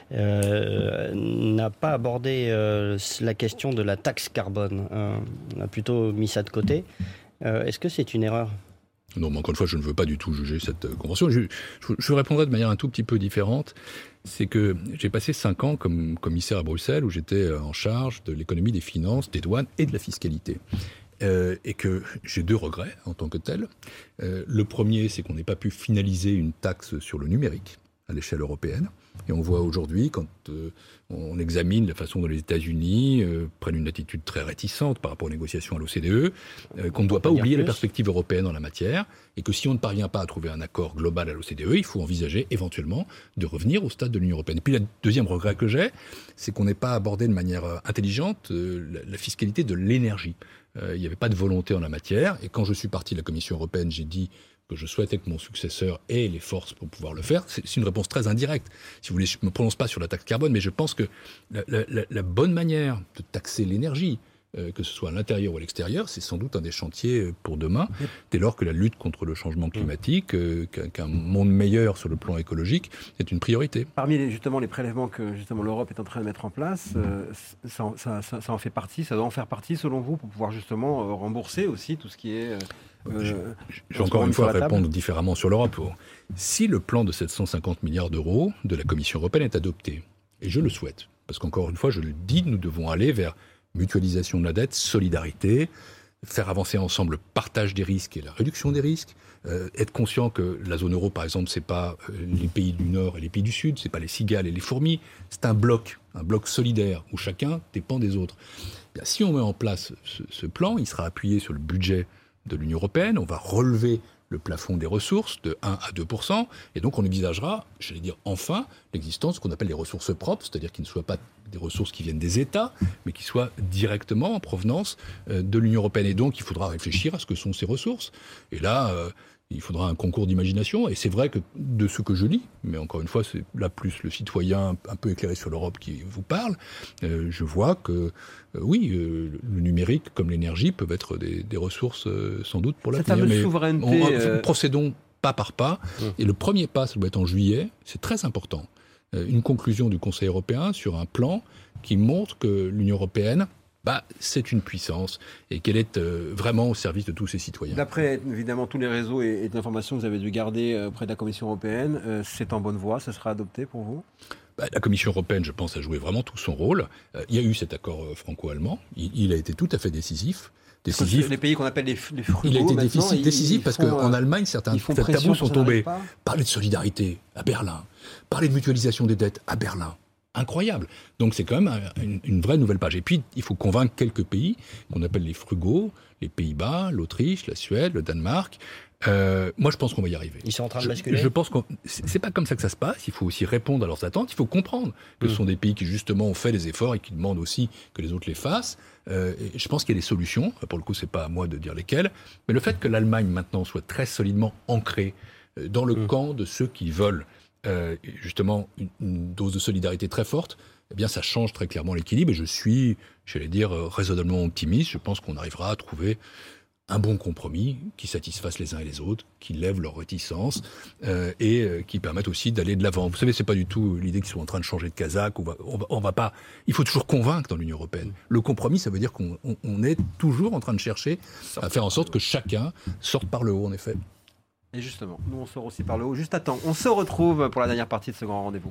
euh, n'a pas abordé euh, la question de la taxe carbone. Euh, on a plutôt mis ça de côté. Euh, est-ce que c'est une erreur ? Non, mais encore une fois, je ne veux pas du tout juger cette euh, convention. Je, je, je répondrai de manière un tout petit peu différente. C'est que j'ai passé cinq ans comme commissaire à Bruxelles, où j'étais en charge de l'économie, des finances, des douanes et de la fiscalité. Euh, et que j'ai deux regrets en tant que tel. Euh, le premier, c'est qu'on n'ait pas pu finaliser une taxe sur le numérique à l'échelle européenne. Et on voit aujourd'hui, quand euh, on examine la façon dont les États-Unis euh, prennent une attitude très réticente par rapport aux négociations à l'O C D E, euh, qu'on ne doit pas oublier la perspective européenne en la matière, et que si on ne parvient pas à trouver un accord global à l'O C D E, il faut envisager éventuellement de revenir au stade de l'Union européenne. Et puis le deuxième regret que j'ai, c'est qu'on n'ait pas abordé de manière intelligente euh, la, la fiscalité de l'énergie. Euh, il n'y avait pas de volonté en la matière, et quand je suis parti de la Commission européenne, j'ai dit que je souhaitais que mon successeur ait les forces pour pouvoir le faire. C'est, c'est une réponse très indirecte. Si vous voulez, je ne me prononce pas sur la taxe carbone, mais je pense que la, la, la bonne manière de taxer l'énergie, euh, que ce soit à l'intérieur ou à l'extérieur, c'est sans doute un des chantiers pour demain, dès lors que la lutte contre le changement climatique, euh, qu'un, qu'un monde meilleur sur le plan écologique, est une priorité. Parmi les, justement les prélèvements que justement l'Europe est en train de mettre en place, euh, ça, ça, ça, ça en fait partie, ça doit en faire partie selon vous, pour pouvoir justement euh, rembourser aussi tout ce qui est... Euh, Euh, je vais encore une fois répondre différemment sur l'Europe. Si le plan de sept cent cinquante milliards d'euros de la Commission européenne est adopté, et je le souhaite, parce qu'encore une fois, je le dis, nous devons aller vers mutualisation de la dette, solidarité, faire avancer ensemble le partage des risques et la réduction des risques, euh, être conscient que la zone euro, par exemple, c'est pas euh, les pays du Nord et les pays du Sud, c'est pas les cigales et les fourmis, c'est un bloc, un bloc solidaire où chacun dépend des autres. Bien, si on met en place ce, ce plan, il sera appuyé sur le budget de l'Union européenne, on va relever le plafond des ressources de un à deux pour cent, et donc on envisagera, j'allais dire enfin, l'existence de ce qu'on appelle les ressources propres, c'est-à-dire qu'ils ne soient pas des ressources qui viennent des États, mais qui soient directement en provenance de l'Union européenne. Et donc il faudra réfléchir à ce que sont ces ressources. Et là, euh, il faudra un concours d'imagination, et c'est vrai que de ce que je lis, mais encore une fois, c'est là plus le citoyen un peu éclairé sur l'Europe qui vous parle, euh, je vois que, euh, oui, euh, le numérique comme l'énergie peuvent être des, des ressources euh, sans doute pour l'avenir. Cette fameuse mais souveraineté... On, euh... procédons pas par pas, mmh. et le premier pas, ça doit être en juillet, c'est très important. Euh, une conclusion du Conseil européen sur un plan qui montre que l'Union européenne, bah, c'est une puissance et qu'elle est euh, vraiment au service de tous ses citoyens. D'après évidemment tous les réseaux et, et d'informations que vous avez dû garder auprès de la Commission européenne, euh, c'est en bonne voie, ça sera adopté pour vous ? Bah, la Commission européenne, je pense, a joué vraiment tout son rôle. Euh, il y a eu cet accord euh, franco-allemand, il, il a été tout à fait décisif. décisif. Les pays qu'on appelle les, les frugaux, il a été déficit, décisif ils parce qu'en euh, Allemagne, certains tabous sont tombés. Parler de solidarité à Berlin, parler de mutualisation des dettes à Berlin. Incroyable. Donc c'est quand même une, une vraie nouvelle page. Et puis il faut convaincre quelques pays qu'on appelle les frugaux, les Pays-Bas, l'Autriche, la Suède, le Danemark. Euh, moi je pense qu'on va y arriver. Ils sont en train de basculer. Je, je pense que c'est pas comme ça que ça se passe. Il faut aussi répondre à leurs attentes. Il faut comprendre que mmh. ce sont des pays qui justement ont fait des efforts et qui demandent aussi que les autres les fassent. Euh, et je pense qu'il y a des solutions. Pour le coup, c'est pas à moi de dire lesquelles. Mais le fait que l'Allemagne maintenant soit très solidement ancrée dans le mmh. camp de ceux qui veulent Euh, justement une, une dose de solidarité très forte, eh bien ça change très clairement l'équilibre et je suis, j'allais dire, raisonnablement optimiste. Je pense qu'on arrivera à trouver un bon compromis qui satisfasse les uns et les autres, qui lève leurs réticences euh, et euh, qui permette aussi d'aller de l'avant. Vous savez, c'est pas du tout l'idée qu'ils sont en train de changer de casaque. On va, on va, on va pas. Il faut toujours convaincre dans l'Union européenne. Le compromis, ça veut dire qu'on on, on est toujours en train de chercher à faire en sorte que chacun sorte par le haut, en effet. Et justement, nous on sort aussi par le haut. Juste à temps, on se retrouve pour la dernière partie de ce grand rendez-vous.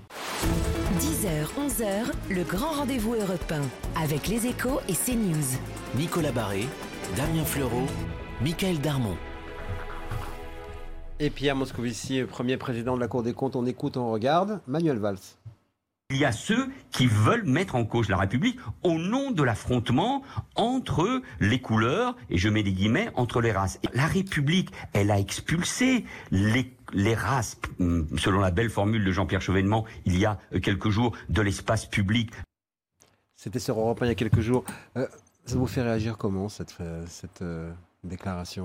dix heures, onze heures, le grand rendez-vous européen avec les Échos et CNews. Nicolas Barré, Damien Fleureau, Michael Darmon. Et Pierre Moscovici, premier président de la Cour des comptes, on écoute, on regarde. Manuel Valls. Il y a ceux qui veulent mettre en cause la République au nom de l'affrontement entre les couleurs, et je mets des guillemets, entre les races. La République, elle a expulsé les, les races, selon la belle formule de Jean-Pierre Chevènement, il y a quelques jours, de l'espace public. C'était sur Europe un il y a quelques jours. Euh, ça vous fait réagir comment, cette, cette euh, déclaration ?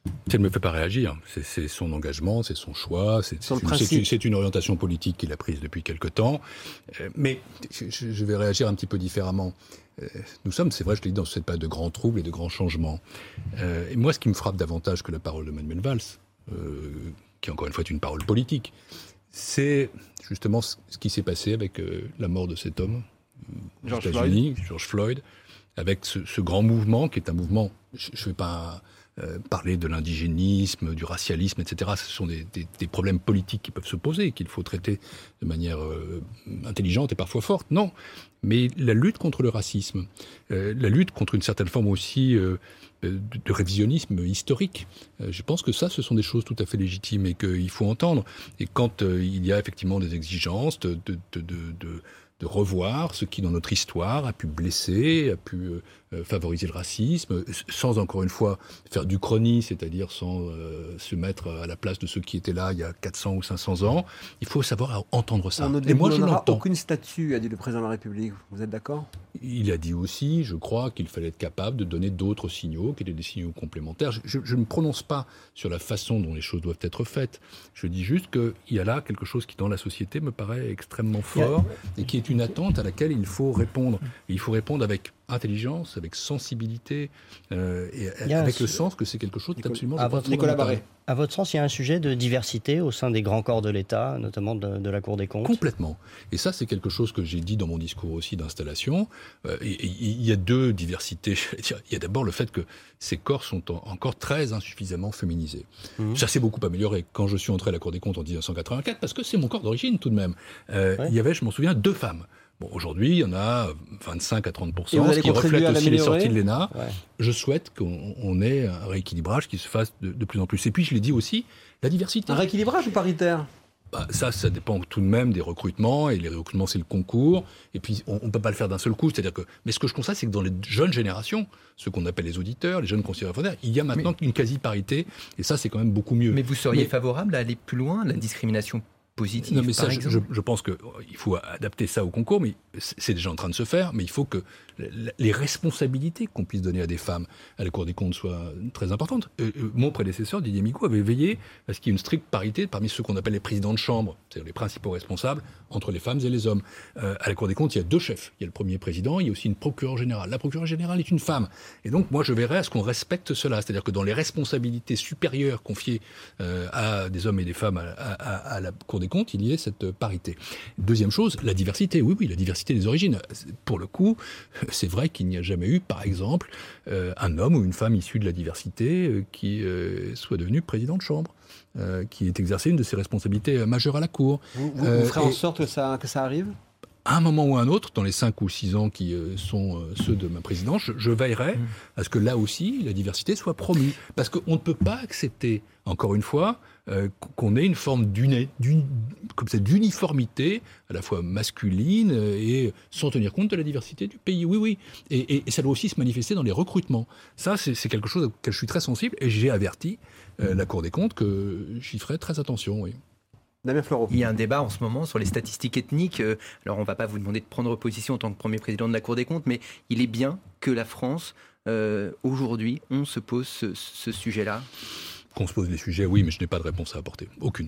Ça ne me fait pas réagir. C'est, c'est son engagement, c'est son choix, c'est, c'est, une, c'est, une, c'est une orientation politique qu'il a prise depuis quelque temps. Euh, mais je, je vais réagir un petit peu différemment. Euh, nous sommes, c'est vrai, je l'ai dit, dans cette période de grands troubles et de grands changements. Euh, et moi, ce qui me frappe davantage que la parole de Manuel Valls, euh, qui encore une fois est une parole politique, c'est justement ce qui s'est passé avec euh, la mort de cet homme aux George États-Unis, Floyd. George Floyd, avec ce, ce grand mouvement qui est un mouvement, je ne vais pas euh, parler de l'indigénisme, du racialisme, et cetera. Ce sont des, des, des problèmes politiques qui peuvent se poser, qu'il faut traiter de manière euh, intelligente et parfois forte. Non, mais la lutte contre le racisme, euh, la lutte contre une certaine forme aussi euh, de, de révisionnisme historique, euh, je pense que ça, ce sont des choses tout à fait légitimes et qu'il faut entendre. Et quand euh, il y a effectivement des exigences de... de, de, de, de de revoir ce qui, dans notre histoire, a pu blesser, a pu euh, favoriser le racisme, sans, encore une fois, faire du chrony, c'est-à-dire sans euh, se mettre à la place de ceux qui étaient là il y a quatre cents ou cinq cents ans. Il faut savoir entendre ça. On ne Et moi, je déboulonnera l'entends. aucune statue, a dit le président de la République. Vous êtes d'accord ? Il a dit aussi, je crois, qu'il fallait être capable de donner d'autres signaux, qui étaient des signaux complémentaires. Je, je ne me prononce pas sur la façon dont les choses doivent être faites. Je dis juste qu'il y a là quelque chose qui, dans la société, me paraît extrêmement fort et qui est une attente à laquelle il faut répondre. Et il faut répondre avec intelligence, avec sensibilité, euh, et avec le sens que c'est quelque chose d'absolument à votre, à votre sens, il y a un sujet de diversité au sein des grands corps de l'État, notamment de, de la Cour des comptes ? Complètement. Et ça, c'est quelque chose que j'ai dit dans mon discours aussi d'installation. Euh, et il y a deux diversités. Il y a d'abord le fait que ces corps sont en, encore très insuffisamment féminisés. Mmh. Ça s'est beaucoup amélioré quand je suis entré à la Cour des comptes en dix-neuf cent quatre-vingt-quatre, parce que c'est mon corps d'origine tout de même. Euh, ouais. Il y avait, je m'en souviens, deux femmes. Bon, aujourd'hui, il y en a vingt-cinq à trente pour cent, ce qui reflète aussi les sorties de l'E N A. Ouais. Je souhaite qu'on on ait un rééquilibrage qui se fasse de, de plus en plus. Et puis, je l'ai dit aussi, la diversité. Un rééquilibrage ou paritaire ? Bah, ça, ça dépend tout de même des recrutements. Et les recrutements, c'est le concours. Et puis, on ne peut pas le faire d'un seul coup. C'est-à-dire que... Mais ce que je constate, c'est que dans les jeunes générations, ceux qu'on appelle les auditeurs, les jeunes conseillers référendaires, il y a maintenant mais... une quasi-parité. Et ça, c'est quand même beaucoup mieux. Mais vous seriez mais... favorable à aller plus loin, la discrimination positive, non, mais ça, par je, exemple. je, je pense qu'il faut adapter ça au concours, mais c'est déjà en train de se faire. Mais il faut que les responsabilités qu'on puisse donner à des femmes à la Cour des comptes soient très importantes. Euh, mon prédécesseur, Didier Migaud, avait veillé à ce qu'il y ait une stricte parité parmi ceux qu'on appelle les présidents de chambre, c'est-à-dire les principaux responsables, entre les femmes et les hommes. Euh, à la Cour des comptes, il y a deux chefs. Il y a le premier président, il y a aussi une procureure générale. La procureure générale est une femme. Et donc, moi, je verrais à ce qu'on respecte cela. C'est-à-dire que dans les responsabilités supérieures confiées euh, à des hommes et des femmes à, à, à la Cour des comptes, il y ait cette parité. Deuxième chose, la diversité. Oui, oui, la diversité des origines. Pour le coup, c'est vrai qu'il n'y a jamais eu, par exemple, euh, un homme ou une femme issue de la diversité euh, qui euh, soit devenu président de chambre, euh, qui ait exercé une de ses responsabilités majeures à la Cour. Vous, vous, euh, vous ferez en sorte que ça, que ça arrive ? À un moment ou à un autre, dans les cinq ou six ans qui euh, sont euh, ceux de ma présidence, je, je veillerai mmh. à ce que là aussi, la diversité soit promue. Parce qu'on ne peut pas accepter, encore une fois, euh, qu'on ait une forme d'uni- d'uni- comme ça, d'uniformité, à la fois masculine et sans tenir compte de la diversité du pays. Oui, oui. Et, et, et ça doit aussi se manifester dans les recrutements. Ça, c'est, c'est quelque chose auquel je suis très sensible et j'ai averti euh, la Cour des comptes que j'y ferai très attention, oui. Damien Fleureau. Il y a un débat en ce moment sur les statistiques ethniques. Alors, on ne va pas vous demander de prendre position en tant que premier président de la Cour des comptes, mais il est bien que la France, euh, aujourd'hui, on se pose ce, ce sujet-là. Qu'on se pose les sujets, oui, mais je n'ai pas de réponse à apporter. Aucune.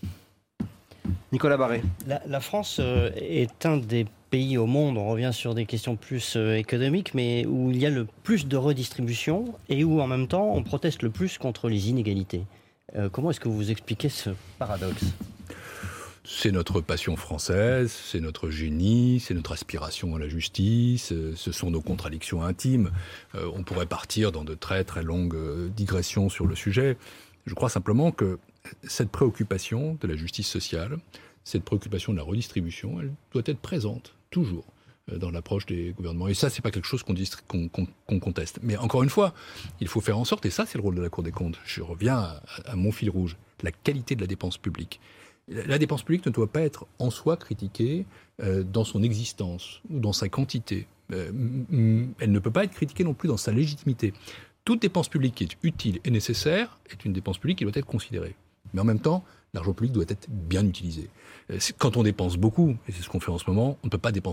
Nicolas Barré. La, la France euh, est un des pays au monde, on revient sur des questions plus euh, économiques, mais où il y a le plus de redistribution et où, en même temps, on proteste le plus contre les inégalités. Euh, comment est-ce que vous expliquez ce paradoxe ? C'est notre passion française, c'est notre génie, c'est notre aspiration à la justice, ce sont nos contradictions intimes. Euh, on pourrait partir dans de très très longues digressions sur le sujet. Je crois simplement que cette préoccupation de la justice sociale, cette préoccupation de la redistribution, elle doit être présente, toujours, dans l'approche des gouvernements. Et ça, c'est pas quelque chose qu'on, distri- qu'on, qu'on, qu'on conteste. Mais encore une fois, il faut faire en sorte, et ça c'est le rôle de la Cour des comptes, je reviens à, à mon fil rouge, la qualité de la dépense publique. La dépense publique ne doit pas être en soi critiquée euh, dans son existence ou dans sa quantité. Euh, m- elle ne peut pas être critiquée non plus dans sa légitimité. Toute dépense publique qui est utile et nécessaire est une dépense publique qui doit être considérée. Mais en même temps, l'argent public doit être bien utilisé. Euh, quand on dépense beaucoup, et c'est ce qu'on fait en ce moment, on ne peut pas dépenser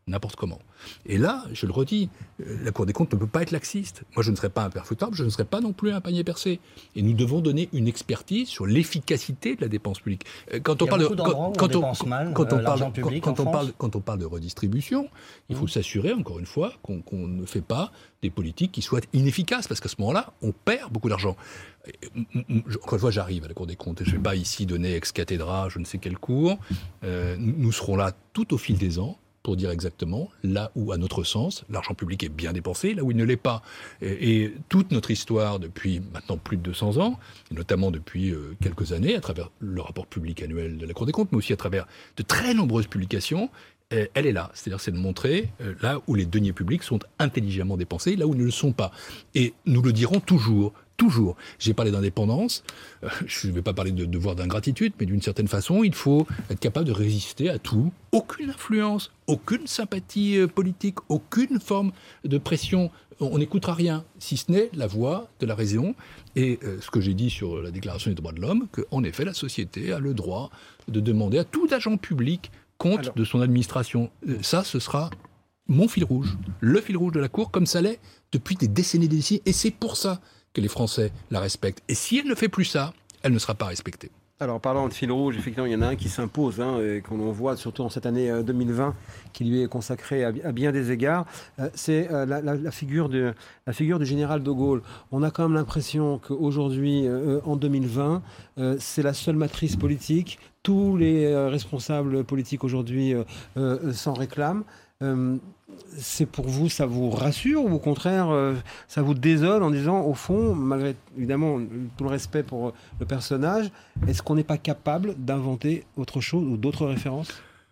n'importe comment. Et là, je le redis, la Cour des comptes ne peut pas être laxiste. Moi, je ne serai pas un père Fouettard, je ne serai pas non plus un panier percé. Et nous devons donner une expertise sur l'efficacité de la dépense publique. Quand on parle de quand, quand on, mal, quand, euh, on parle, quand, quand, on parle, quand on parle de redistribution, il faut mmh. s'assurer, encore une fois, qu'on, qu'on ne fait pas des politiques qui soient inefficaces, parce qu'à ce moment-là, on perd beaucoup d'argent. Encore une fois, j'arrive à la Cour des comptes, et je ne vais pas ici donner ex cathedra, je ne sais quel cours. Euh, nous serons là tout au fil des ans, pour dire exactement là où, à notre sens, l'argent public est bien dépensé, là où il ne l'est pas. Et, et toute notre histoire, depuis maintenant plus de deux cents ans, et notamment depuis euh, quelques années, à travers le rapport public annuel de la Cour des comptes, mais aussi à travers de très nombreuses publications, euh, elle est là. C'est-à-dire, c'est de montrer euh, là où les deniers publics sont intelligemment dépensés, là où ils ne le sont pas. Et nous le dirons toujours. Toujours. J'ai parlé d'indépendance, euh, je ne vais pas parler de devoir d'ingratitude, mais d'une certaine façon, il faut être capable de résister à tout. Aucune influence, aucune sympathie euh, politique, aucune forme de pression. On n'écoutera rien, si ce n'est la voix de la raison. Et euh, ce que j'ai dit sur la Déclaration des droits de l'homme, qu'en effet, la société a le droit de demander à tout agent public compte Alors... de son administration. Euh, ça, ce sera mon fil rouge, le fil rouge de la Cour, comme ça l'est depuis des décennies et des décennies. Et c'est pour ça que les Français la respectent. Et si elle ne fait plus ça, elle ne sera pas respectée. Alors, parlant de fil rouge, effectivement, il y en a un qui s'impose, hein, et qu'on voit surtout en cette année deux mille vingt, qui lui est consacré à, à bien des égards. Euh, c'est euh, la, la, la, figure de, la figure du général de Gaulle. On a quand même l'impression qu'aujourd'hui, euh, en deux mille vingt, euh, c'est la seule matrice politique. Tous les euh, responsables politiques aujourd'hui euh, euh, s'en réclament. Euh, c'est pour vous, ça vous rassure ou au contraire, euh, ça vous désole en disant, au fond, malgré évidemment tout le respect pour le personnage, est-ce qu'on n'est pas capable d'inventer autre chose ou d'autres références ?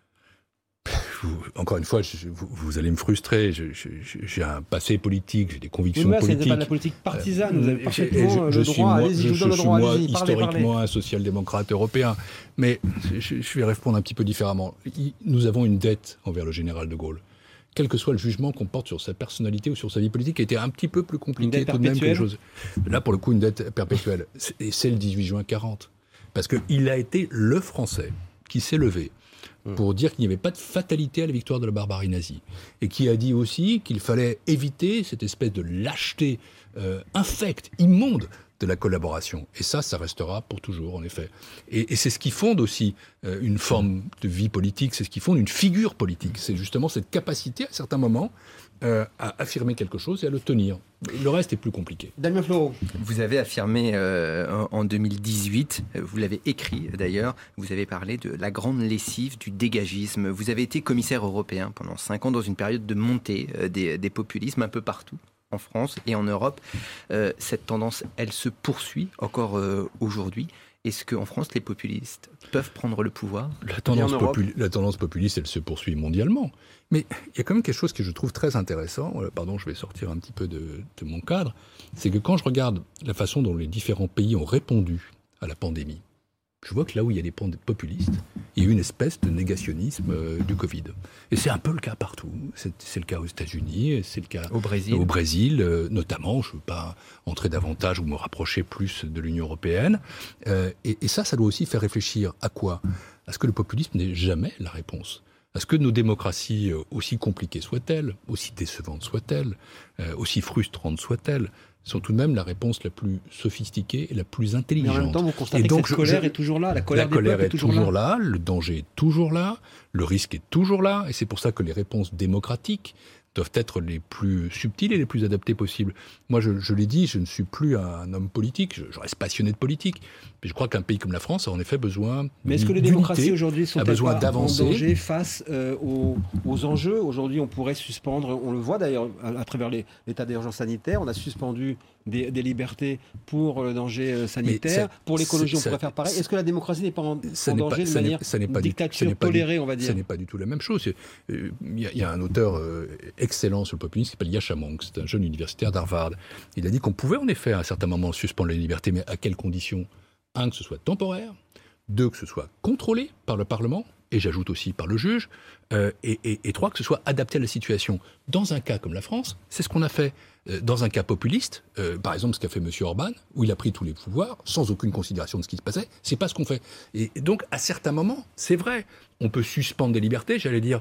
Vous, encore une fois, je, vous, vous allez me frustrer. Je, je, j'ai un passé politique, j'ai des convictions mais là, politiques. C'est pas de la politique partisane. Euh, vous avez parfaitement je, je le suis droit. Moi, allez-y, je, je vous donne je le droit. suis moi allez-y, historiquement parlez, parlez. un social-démocrate européen. Mais je, je vais répondre un petit peu différemment. Nous avons une dette envers le général de Gaulle. Quel que soit le jugement qu'on porte sur sa personnalité ou sur sa vie politique, qui était un petit peu plus compliqué tout de même que les choses. Là, pour le coup, une dette perpétuelle. Et c'est le dix-huit juin quarante. Parce qu'il a été le Français qui s'est levé pour dire qu'il n'y avait pas de fatalité à la victoire de la barbarie nazie. Et qui a dit aussi qu'il fallait éviter cette espèce de lâcheté euh, infecte, immonde, de la collaboration. Et ça, ça restera pour toujours, en effet. Et, et c'est ce qui fonde aussi euh, une forme de vie politique, c'est ce qui fonde une figure politique. C'est justement cette capacité, à certains moments, euh, à affirmer quelque chose et à le tenir. Le reste est plus compliqué. Damien Fleureau. Vous avez affirmé euh, en deux mille dix-huit, vous l'avez écrit d'ailleurs, vous avez parlé de la grande lessive du dégagisme. Vous avez été commissaire européen pendant cinq ans dans une période de montée euh, des, des populismes un peu partout. En France et en Europe, euh, cette tendance, elle se poursuit encore euh, aujourd'hui. Est-ce qu'en France, les populistes peuvent prendre le pouvoir ? La tendance, popul- la tendance populiste, elle se poursuit mondialement. Mais il y a quand même quelque chose que je trouve très intéressant, euh, pardon, je vais sortir un petit peu de, de mon cadre, c'est que quand je regarde la façon dont les différents pays ont répondu à la pandémie, je vois que là où il y a des populistes, il y a eu une espèce de négationnisme euh, du Covid. Et c'est un peu le cas partout. C'est, c'est le cas aux États-Unis, c'est le cas au Brésil, au Brésil euh, notamment. Je ne veux pas entrer davantage ou me rapprocher plus de l'Union européenne. Euh, et, et ça, ça doit aussi faire réfléchir à quoi ? À ce que le populisme n'est jamais la réponse. À ce que nos démocraties, aussi compliquées soient-elles, aussi décevantes soient-elles, euh, aussi frustrantes soient-elles, sont tout de même la réponse la plus sophistiquée et la plus intelligente. Mais en même temps, vous constatez et donc, que cette colère je, est toujours là. La colère, la des colère peuples est, est toujours, toujours là. là, le danger est toujours là, le risque est toujours là, et c'est pour ça que les réponses démocratiques doivent être les plus subtiles et les plus adaptées possibles. Moi, je, je l'ai dit, je ne suis plus un homme politique, je, je reste passionné de politique, mais je crois qu'un pays comme la France a en effet besoin d'unité. Mais est-ce que les démocraties aujourd'hui sont besoin pas d'avancer. en danger face euh, aux, aux enjeux ? Aujourd'hui, on pourrait suspendre, on le voit d'ailleurs à, à travers les, l'état d'urgence sanitaire, on a suspendu des, des libertés pour le danger euh, sanitaire, ça, pour l'écologie, on pourrait faire pareil. Est-ce que la démocratie n'est pas en, en danger pas, de manière pas dictature du, tolérée, on va dire ? Ce n'est pas du tout la même chose. Il euh, y, y a un auteur euh, excellent sur le populisme qui s'appelle Yascha Mounk, c'est un jeune universitaire d'Harvard. Il a dit qu'on pouvait en effet à un certain moment suspendre les libertés, mais à quelles conditions ? Un, que ce soit temporaire, deux, que ce soit contrôlé par le Parlement, et j'ajoute aussi par le juge, euh, et, et, et trois, que ce soit adapté à la situation. Dans un cas comme la France, c'est ce qu'on a fait. Euh, dans un cas populiste, euh, par exemple ce qu'a fait M. Orban, où il a pris tous les pouvoirs, sans aucune considération de ce qui se passait, c'est pas ce qu'on fait. Et, et donc, à certains moments, c'est vrai, on peut suspendre des libertés, j'allais dire,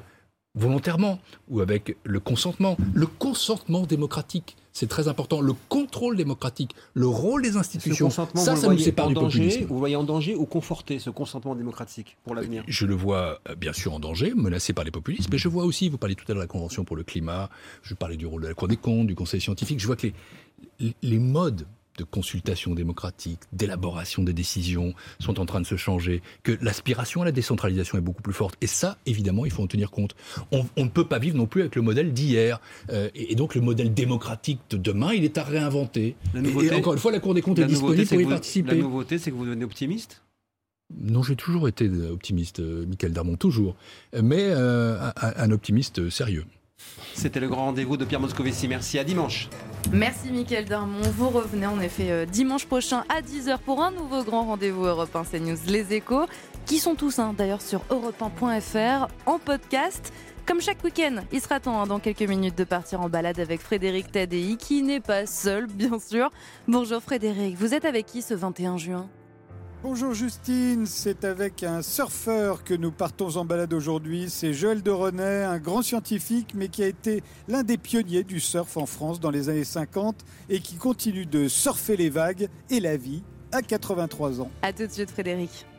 volontairement ou avec le consentement. Le consentement démocratique, c'est très important. Le contrôle démocratique, le rôle des institutions, ça, ça nous sépare du populisme. Vous voyez en danger ou conforter ce consentement démocratique pour l'avenir ? Je le vois bien sûr en danger, menacé par les populismes, mais je vois aussi, vous parliez tout à l'heure de la Convention pour le climat, je parlais du rôle de la Cour des comptes, du Conseil scientifique, je vois que les, les modes de consultation démocratique, d'élaboration des décisions sont en train de se changer, que l'aspiration à la décentralisation est beaucoup plus forte. Et ça, évidemment, il faut en tenir compte. On, on ne peut pas vivre non plus avec le modèle d'hier. Euh, et, et donc, le modèle démocratique de demain, il est à réinventer. La nouveauté, et, et encore une fois, la Cour des comptes est disponible pour y vous, participer. La nouveauté, c'est que vous devenez optimiste ? Non, j'ai toujours été optimiste, Michael Darmon, toujours. Mais euh, un, un optimiste sérieux. C'était le grand rendez-vous de Pierre Moscovici. Merci, à dimanche. Merci Michael Darmon. Vous revenez en effet euh, dimanche prochain à dix heures pour un nouveau grand rendez-vous Europe un CNews Les Échos, qui sont tous hein, d'ailleurs sur europe un point f r en podcast. Comme chaque week-end, il sera temps hein, dans quelques minutes de partir en balade avec Frédéric Tadei, qui n'est pas seul, bien sûr. Bonjour Frédéric, vous êtes avec qui ce vingt et un juin ? Bonjour Justine, c'est avec un surfeur que nous partons en balade aujourd'hui. C'est Joël de Renet, un grand scientifique, mais qui a été l'un des pionniers du surf en France dans les années cinquante et qui continue de surfer les vagues et la vie à quatre-vingt-trois ans. A tout de suite Frédéric.